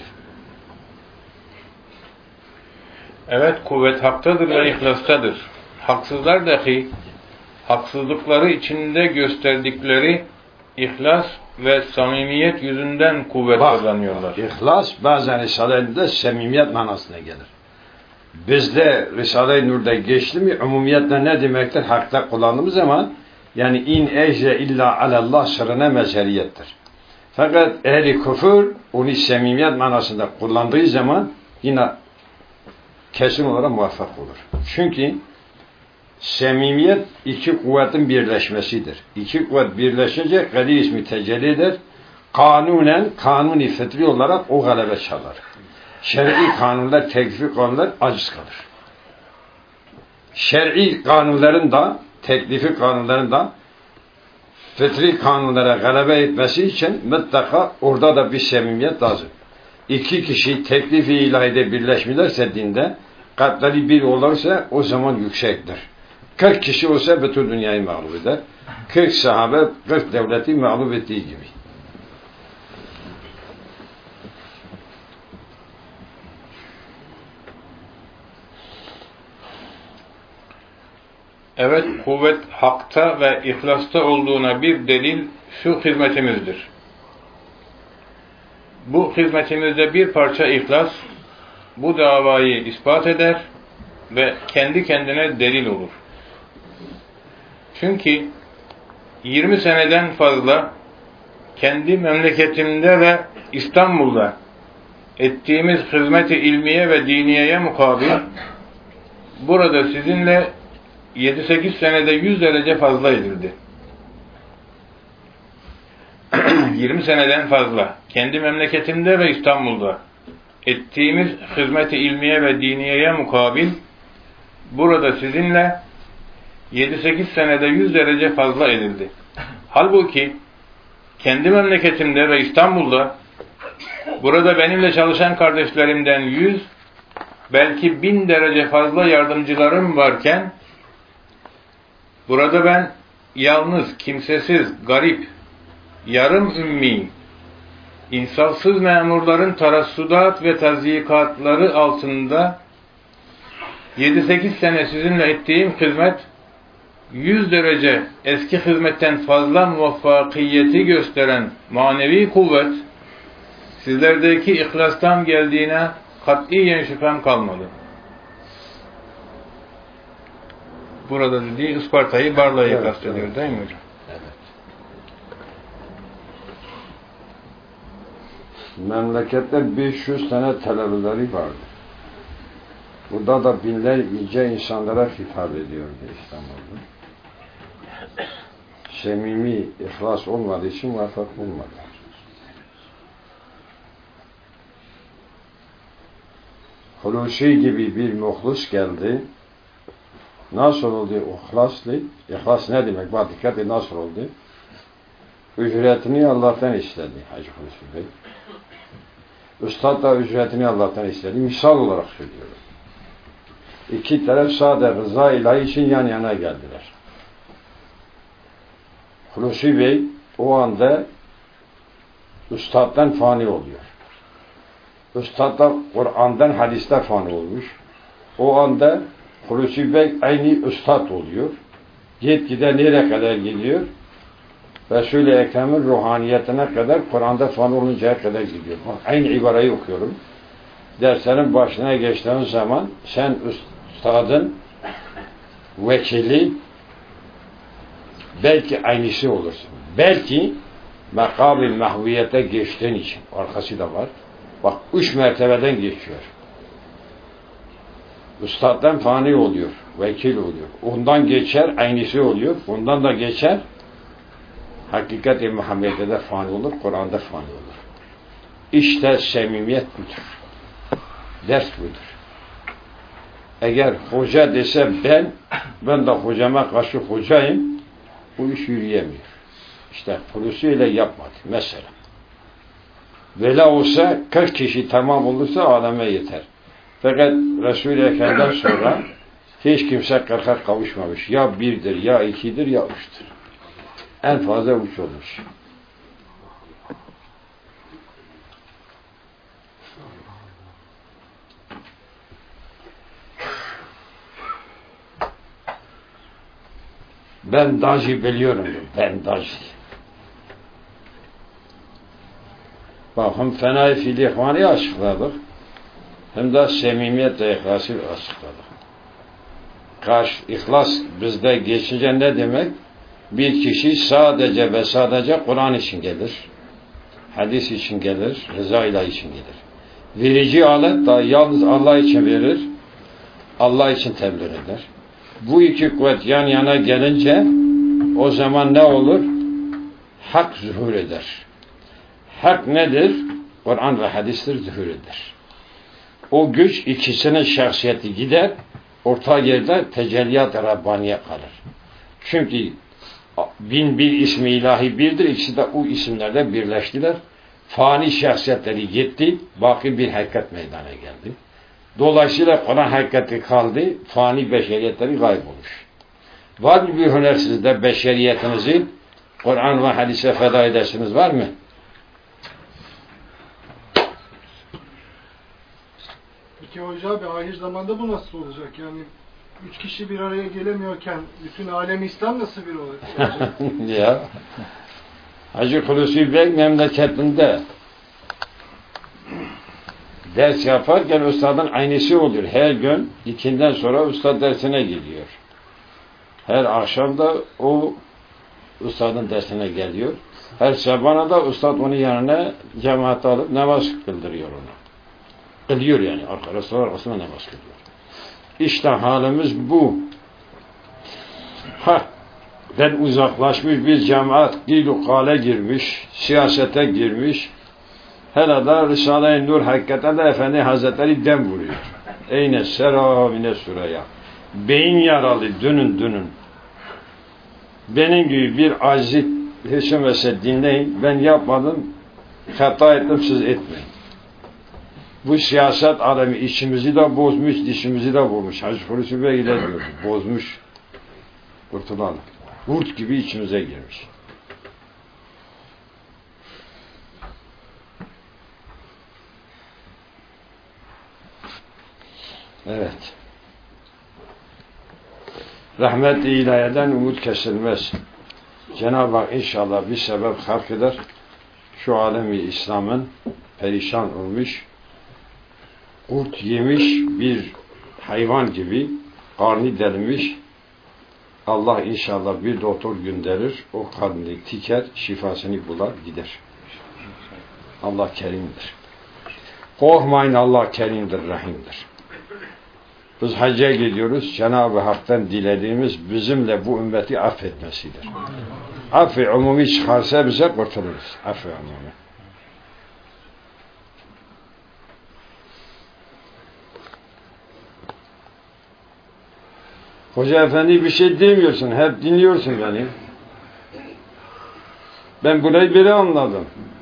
Speaker 2: evet kuvvet haktadır ve ihlastadır. Haksızlar dahi haksızlıkları içinde gösterdikleri ihlas ve samimiyet yüzünden kuvvet kazanıyorlar.
Speaker 1: İhlas bazen Risale-i samimiyet manasına gelir. Bizde Risale-i Nur'da geçti mi umumiyetle ne demektir? Hakta kullandığımız zaman yani in ecre illa alallah sırrına mezheriyettir. Fakat ehli küfür onu samimiyet manasında kullandığı zaman yine kesin olarak muvaffak olur. Çünkü Semimiyet iki kuvvetin birleşmesidir. İki kuvvet birleşince Kadir ismi tecelli eder. Kanuni fıtri olarak o galebe çalar. Şer'i kanunlar, teklifi kanunlar aciz kalır. Şer'i kanunların da, teklifi kanunların da fıtri kanunlara galebe etmesi için mutlaka orada da bir semimiyet lazım. İki kişi teklifi ilahide birleşmişlerse dinde, kalpleri bir olursa o zaman yüksektir. 40 kişi olsa bütün dünyayı mağlup eder. 40 sahabe 40 devleti mağlup ettiği gibi.
Speaker 2: Evet, kuvvet hakta ve ihlasta olduğuna bir delil şu hizmetimizdir. Bu hizmetimizde bir parça ihlas, bu davayı ispat eder ve kendi kendine delil olur. Çünkü 20 seneden fazla kendi memleketimde ve İstanbul'da ettiğimiz hizmet-i ilmiye ve diniyeye mukabil burada sizinle 7-8 senede 100 derece fazla edildi. 20 seneden fazla kendi memleketimde ve İstanbul'da ettiğimiz hizmet-i ilmiye ve diniyeye mukabil burada sizinle 7-8 senede 100 derece fazla edildi. Halbuki kendi memleketimde ve İstanbul'da burada benimle çalışan kardeşlerimden 100 belki 1000 derece fazla yardımcılarım varken burada ben yalnız, kimsesiz, garip, yarım ümmi, insafsız memurların tarassudat ve tazyikatları altında 7-8 sene sizinle ettiğim hizmet 100 derece eski hizmetten fazla muvaffakiyeti gösteren manevi kuvvet sizlerdeki ihlastan geldiğine katiyen şüphem kalmadı. Burada dediği Isparta'yı, Barla'yı kastediyor değil mi hocam?
Speaker 1: Evet. Memlekette 500 tane talebeleri vardı. Burada da binlerce insanlara hitap ediyordu İstanbul'da. Semimi, ihlas olmadığı için muvaffak olmadı. Hulusi gibi bir muhlis geldi. Nasıl oldu ihlaslı? İhlas ne demek? Bak dikkat et nasıl oldu? Ücretini Allah'tan istedi Hacı Hulusi Bey. Üstad da ücretini Allah'tan istedi. Misal olarak söylüyorum. İki taraf sade rıza ilahi için yan yana geldiler. Hulusi Bey o anda Üstad'dan fani oluyor. Üstad da Kur'an'dan hadiste fani olmuş. O anda Hulusi Bey aynı Üstad oluyor. Gitgide nereye kadar gidiyor? Resul-i Ekrem'in ruhaniyetine kadar Kur'an'da fani oluncaya kadar gidiyor. Aynı ibareyi okuyorum. Derslerin başına geçtiğin zaman sen Üstad'ın vekili belki aynısı olursun. Belki makam-ı mahviyete geçtiğin için. Arkası da var. Bak 3 mertebeden geçiyor. Üstad'dan fani oluyor. Vekil oluyor. Ondan geçer aynısı oluyor. Ondan da geçer hakikat-i Muhammed'de de fani olur. Kur'an'da fani olur. İşte semimiyet budur. Ders budur. Eğer hoca dese ben de hocama karşı hocayım, bu iş yürüyemiyor. İşte Hulusi ile yapmadı mesela. Vela olsa 40 kişi tamam olursa aleme yeter. Fakat Resul-i Ekrem'den sonra hiç kimse 40'a kavuşmamış. Ya 1'dir, ya 2'dir, ya 3'tür. En fazla 3 olmuş. Ben Daci biliyorum. Ben Daci. Bak hem fenai fil ihvanı açıkladık. Hem de semimiyetle ihlası açıkladık. İhlas bizde geçince ne demek? Bir kişi sadece ve sadece Kur'an için gelir. Hadis için gelir. Rıza ilahi için gelir. Verici alet da yalnız Allah için verir. Allah için tebliğ eder. Bu iki kuvvet yan yana gelince o zaman ne olur? Hak zuhur eder. Hak nedir? Kur'an ve hadistir, zuhur eder. O güç ikisinin şahsiyeti gider, orta yerde tecelliyat-ı Rabbaniye kalır. Çünkü bin bir ismi ilahi birdir, ikisi de o isimlerde birleştiler. Fani şahsiyetleri gitti, baki bir hakikat meydana geldi. Dolayısıyla Kur'an hakikati kaldı, fani beşeriyetleri kaybolmuş. Var mı bir hüner sizde beşeriyetinizi Kur'an ve hadise feda edersiniz, var mı?
Speaker 4: Peki Hoca abi, ahir zamanda bu nasıl olacak? Yani 3 kişi bir araya gelemiyorken bütün alem İslam nasıl bir olacak?
Speaker 1: Ya Hacı Hulusi Bey memleketinde ders yaparken ustadın aynısı oluyor. Her gün ikinden sonra ustad dersine gidiyor. Her akşam da o ustadın dersine geliyor. Her sabahına da ustad onun yanına cemaate alıp namaz kıldırıyor ona. Kılıyor yani. Arkasına namaz kılıyor. İşte halimiz bu. Ben uzaklaşmış bir cemaat dil-u kale girmiş, siyasete girmiş. Hele de Risale-i Nur hakikaten de Efendi Hazretleri dem vuruyor. Eyne seramine süreye. Beyin yaralı, dünün. Benim gibi bir aciz hiç olmazsa dinleyin. Ben yapmadım, hata ettim, siz etmeyin. Bu siyaset alemi içimizi de bozmuş, dişimizi de bozmuş. Hacı Hulusi Bey ile diyordu. Bozmuş. Kurtulalım. Kurt gibi içimize girmiş. Evet. Rahmet-i ilahiyeden umut kesilmez. Cenab-ı Hak inşallah bir sebep halk eder. Şu alemi İslam'ın perişan olmuş, kurt yemiş bir hayvan gibi karnı delmiş. Allah inşallah bir doktor gönderir, o karnını tiker, şifasını bular, gider. Allah kerimdir. Korkmayın, Allah kerimdir, rahimdir. Biz hacca gidiyoruz, Cenab-ı Hak'tan dilediğimiz bizimle bu ümmeti affetmesidir. Affi umumi çıkarsa bize kurtuluruz. Affi umumi. Hoca efendi bir şey demiyorsun, hep dinliyorsun beni. Ben burayı bile anladım.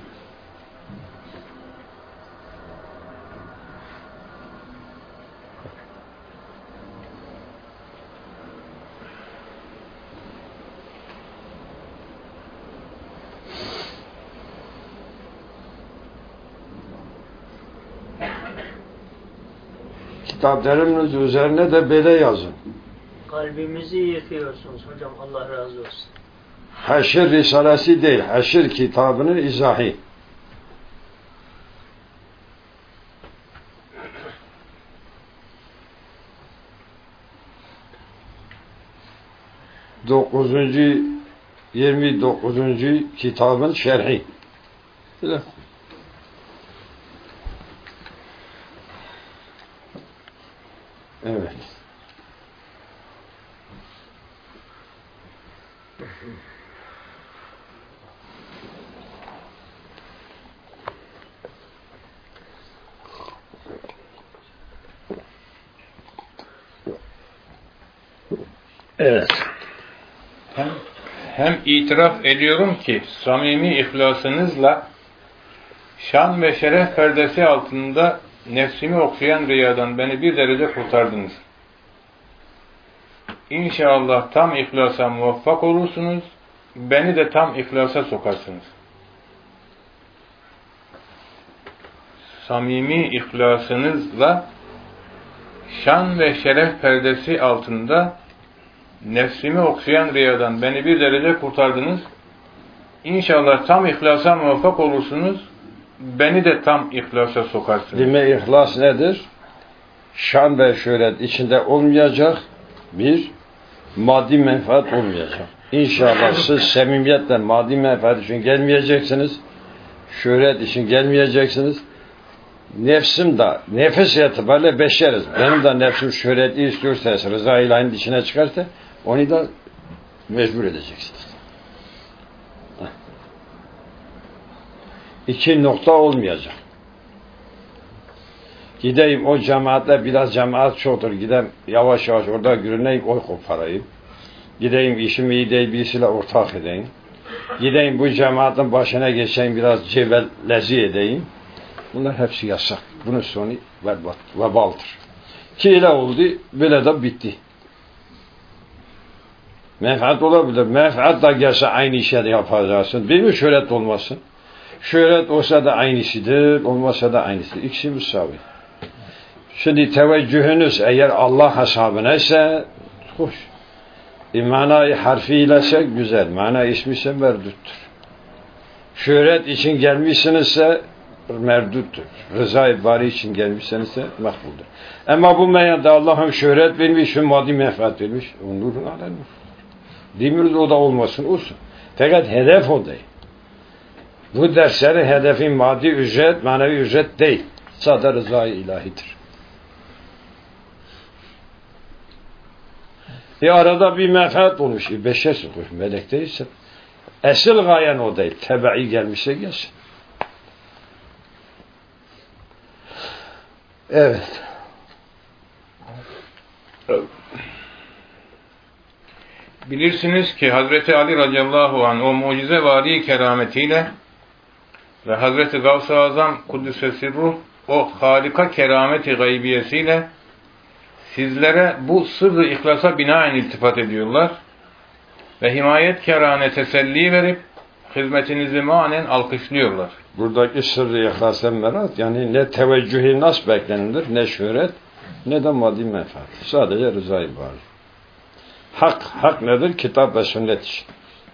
Speaker 1: Kitaplarımız üzerine de böyle yazın.
Speaker 3: Kalbimizi yıkıyorsunuz hocam, Allah razı olsun.
Speaker 1: Haşr Risalesi değil, Haşr kitabının izahı. Dokuzuncu, 29. kitabın şerhi. Öyle. Evet.
Speaker 2: Evet. Hem itiraf ediyorum ki samimi ihlasınızla şan ve şeref perdesi altında nefsimi okşayan riyadan beni bir derece kurtardınız. İnşallah tam ihlasa muvaffak olursunuz, beni de tam ihlasa sokarsınız. Samimi ihlasınızla şan ve şeref perdesi altında nefsimi okşayan riyadan beni bir derece kurtardınız. İnşallah tam ihlasa muvaffak olursunuz, beni de tam ihlasa sokarsınız.
Speaker 1: Dime ihlas nedir? Şan ve şöhret içinde olmayacak, bir maddi menfaat olmayacak. İnşallah siz samimiyetle maddi menfaat için gelmeyeceksiniz, şöhret için gelmeyeceksiniz. nefsim de nefis itibariyle beşeriz. Benim de nefsim şöhretli istiyorsa, rıza ilahinin dışına çıkarsa onu da mecbur edeceksiniz. İki nokta olmayacak. Gideyim o cemaatle, biraz cemaat çoktur. Gideyim yavaş yavaş orada görüneyim, oy koparayım. Gideyim işimi iyi değil birisiyle ortak edeyim. Gideyim bu cemaatin başına geçeyim, biraz cebellezi edeyim. Bunlar hepsi yasak. Bunun sonu vebaldır. Ki ile oldu, böyle de bitti. Menfaat olabilir. Menfaat da gelse aynı işe de yapacaksın. Değil mi? Şöhret olmasın. Şöhret olsa da aynısıdır, olmasa da aynısıdır. İkisi müsavi. Şimdi teveccühünüz eğer Allah hesabına ise hoş. Manayı harfiyle ise güzel. Mana ismi ise merduttur. Şöhret için gelmişsinizse merduttur. Rıza-i bari için gelmişsinizse makbuldur. Ama bu meyanda Allah'ın şöhret vermiş, maddi menfaat vermiş. O nurun alemi. Demiyoruz o da olmasın, olsun. Fakat hedef o değil. Bu derslerin hedefi maddi ücret, manevi ücret değil. Sadece rıza-i ilahidir. Arada bir menfaat olmuş. Beşersin, melek değilse. Esil gayen o değil. Tebe'i gelmişse gelsin. Evet.
Speaker 2: Bilirsiniz ki Hazreti Ali radıyallahu anh o mucizevari kerametiyle ve Hazreti Gavs-ı Azam Kuddüs'e-Sirruh o harika kerameti gaybiyesiyle sizlere bu sırrı ihlasa binaen iltifat ediyorlar ve himayet kerane teselli verip hizmetinizi manen alkışlıyorlar.
Speaker 1: Buradaki sırrı ihlasa merat yani ne teveccühi nas beklenilir, ne şöhret, ne de maddi menfaat. Sadece rızayı bari. Hak nedir? Kitap ve sünnet için.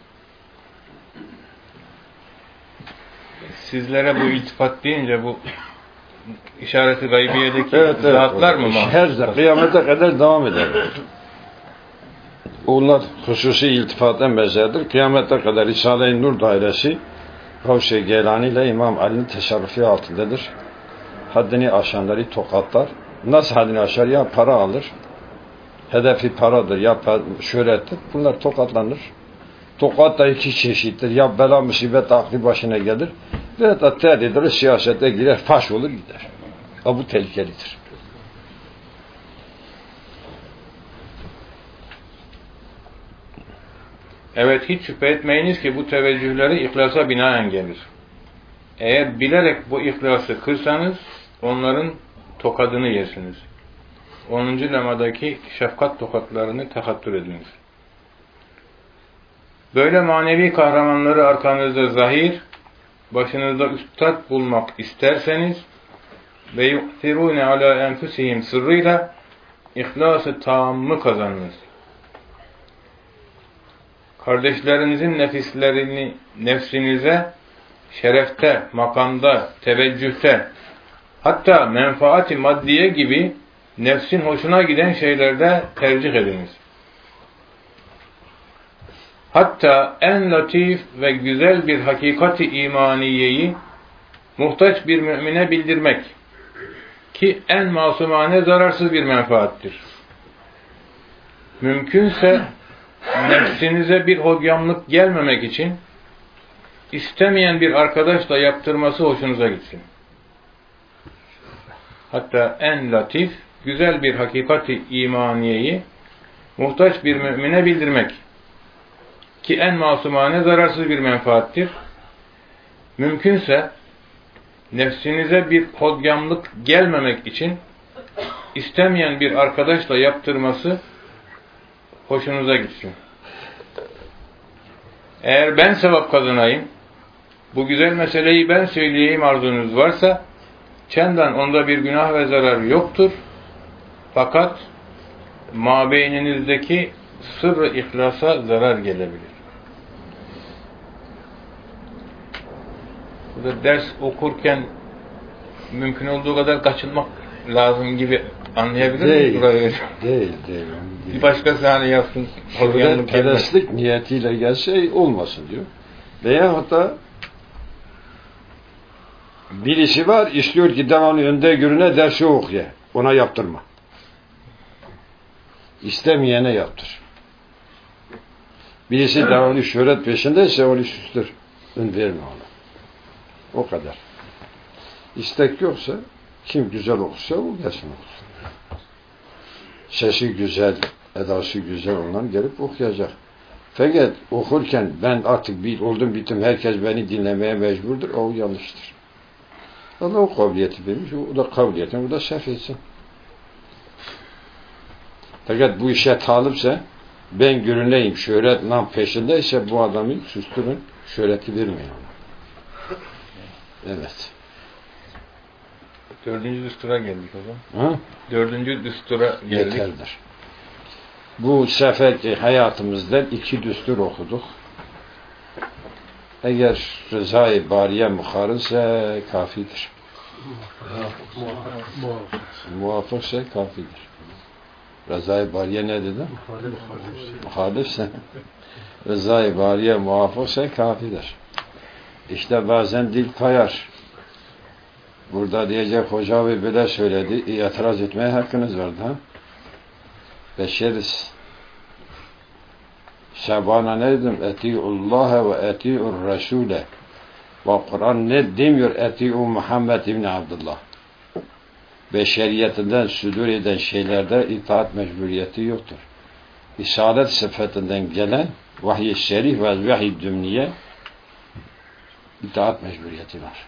Speaker 2: Sizlere bu iltifat deyince bu işareti gaybiyedeki zatlar mı?
Speaker 1: Her zaman kıyamete kadar devam eder. Onlar hususi iltifattan bezerdir. Kıyamete kadar Risale-i Nur dairesi Gavs-ı Geylani ile İmam Ali'nin teşerrufi altındadır. Haddini aşanları tokatlar. Nasıl haddini aşar? Ya para alır. Hedefi paradır ya şöhrettir. Bunlar tokatlanır. Tokat da iki çeşittir. Ya bela musibet aklı başına gelir. Ve da tehdidir, siyasete girer, faş olur gider. Bu tehlikelidir.
Speaker 2: Evet, hiç şüphe etmeyiniz ki bu teveccühleri ihlasa binaen gelir. Eğer bilerek bu ihlası kırsanız onların tokadını yersiniz. 10. lemadaki şefkat tokatlarını tehattür ediniz. Böyle manevi kahramanları arkanızda zahir, başınızda üstad bulmak isterseniz ve yu'thirûne alâ enfusihim sırrıyla ihlas-ı tammı kazanınız. Kardeşlerinizin nefsinize şerefte, makamda, teveccühte, hatta menfaati maddiye gibi nefsin hoşuna giden şeylerde tercih ediniz. Hatta en latif ve güzel bir hakikati imaniyeyi muhtaç bir mümine bildirmek ki en masumane zararsız bir menfaattir. Mümkünse nefsinize bir hogyamlık gelmemek için istemeyen bir arkadaşla yaptırması hoşunuza gitsin. Hatta en latif, güzel bir hakikati imaniyeyi muhtaç bir mümine bildirmek ki en masumane zararsız bir menfaattir. Mümkünse nefsinize bir hodyamlık gelmemek için istemeyen bir arkadaşla yaptırması hoşunuza gitsin. Eğer ben sevap kazanayım, bu güzel meseleyi ben söyleyeyim arzunuz varsa, çendan onda bir günah ve zarar yoktur. Fakat mabeyninizdeki sırrı ihlasa zarar gelebilir. Burada ders okurken mümkün olduğu kadar kaçınmak lazım gibi anlayabilir miyiz burayı?
Speaker 1: Değil.
Speaker 2: Bir başkası hani yapsın.
Speaker 1: Şöhretperestlik niyetiyle gelse olmasın diyor. Veya hatta Birisi var, istiyor ki devamlı önde görüne dersi okuyor. Ona yaptırma. İstemeyene yaptır. Birisi devamlı şöhret peşindeyse onu süstür. Ön verme ona. O kadar. İstek yoksa kim güzel okursa o gelsin okusun. Sesi güzel, edası güzel olan gelip okuyacak. Fakat okurken ben artık oldum bittim, herkes beni dinlemeye mecburdur, o yanlıştır. Allah o kabiliyeti vermiş, o da kabiliyetini, o da sarf etsin. Fakat bu işe talipse, ben görüneyim, şöhret nam peşindeyse bu adamı susturun, şöhreti vermeyin ona. Evet.
Speaker 2: 4. düstura geldik o zaman.
Speaker 1: Ha?
Speaker 2: 4. düstura geldik.
Speaker 1: Yeterdir. Bu seferki hayatımızda 2 düstur okuduk. Eğer rızayı bariye muharrınse kafidir. Muvafıksa kafidir. Rızayı bariye ne dedim? Muhalifse. Rızayı bariye muvafıksa kafidir. İşte bazen dil kayar. Burada diyecek hoca abi böyle söyledi. İtiraz etmeye hakkınız vardı. Ha? Beşeriz. Şaban'a ne dedim? Eti'ullaha ve eti'ur Resul'e. Ve Kur'an ne demiyor? Eti'u Muhammed İbni Abdullah. Beşeriyetinden südur eden şeylerde itaat mecburiyeti yoktur. İsalet sıfatından gelen vahiy-i şerif ve vahiy-i dümniye itaat mecburiyeti var.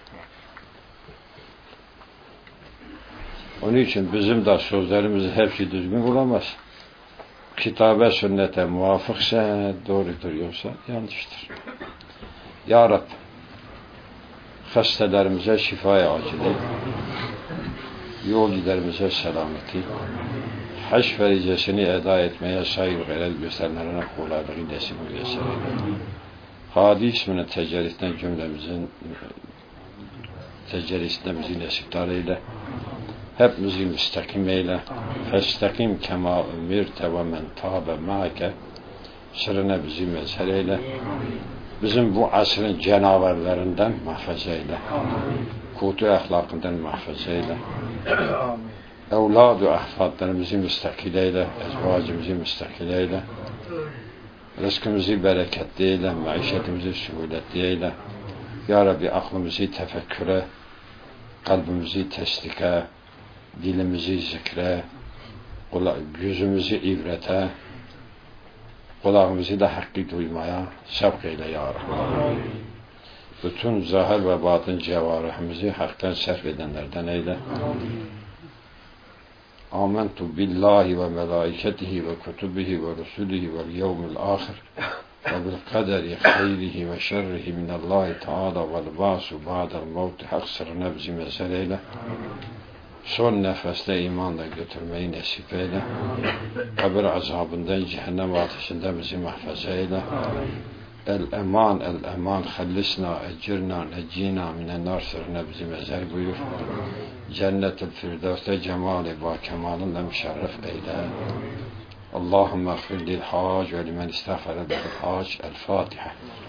Speaker 1: Onun için bizim de sözlerimizi hepsi düzgün bulamaz. Kitabe sünnete muvafıksa doğrudur, yoksa yanlıştır. Ya Rab, hastalarımıza şifaya acili, yol giderimize selameti, hac fericesini eda etmeye sayır gayret gösterenlerine kolaylığı nasip eylesin. Hadi isminin tecerrüsünden cümlemizin tecerrüsünden bizi nasipdar eyle. Hepimizi müstakim eyle. Festakim kema ümirte ve men tabe ma'ake. Sırrına bizi mezher eyle. Bizim bu asrın canavarlarından mahfaza eyle. Kutu ahlakından mahfaza eyle. Evlad-ı ahfadlarımızı müstakil eyle. Ezvacımızı müstakil eyle. Rızkımızı bereketli eyle. Maişetimizi sühuletli eyle. Ya Rabbi aklımızı tefekküre, kalbimizi tesdike, dilimizi zikre, gözümüzü ibrete, kulağımızı da hakkı duymaya sevk eyle ya Rabbi. Bütün zahir ve batın cevarihimizi haktan sarf edenlerden eyle. Amentu billahi ve melaiketihi ve kutubihi ve rusulihi ve yevmil ahir ve bil kaderi hayrihi ve şerrihi minallahi teala vel ba'su ba'del mevti hak sırrına bizi mezar eyle. Son nefeste imanla götürmeyi nasip eyle. Kabir azabından, cehennem ateşinden bizi mahfaza eyle. El-eman, el-eman, hallisna, ecirna, necina, minen-nar sırrına bizi mezar buyur. Cennet-ül firdevste cemali ba kemalınla müşerref eyle. Allahümme gfir lil hac ve limen istağfara bil hac. El-Fatiha.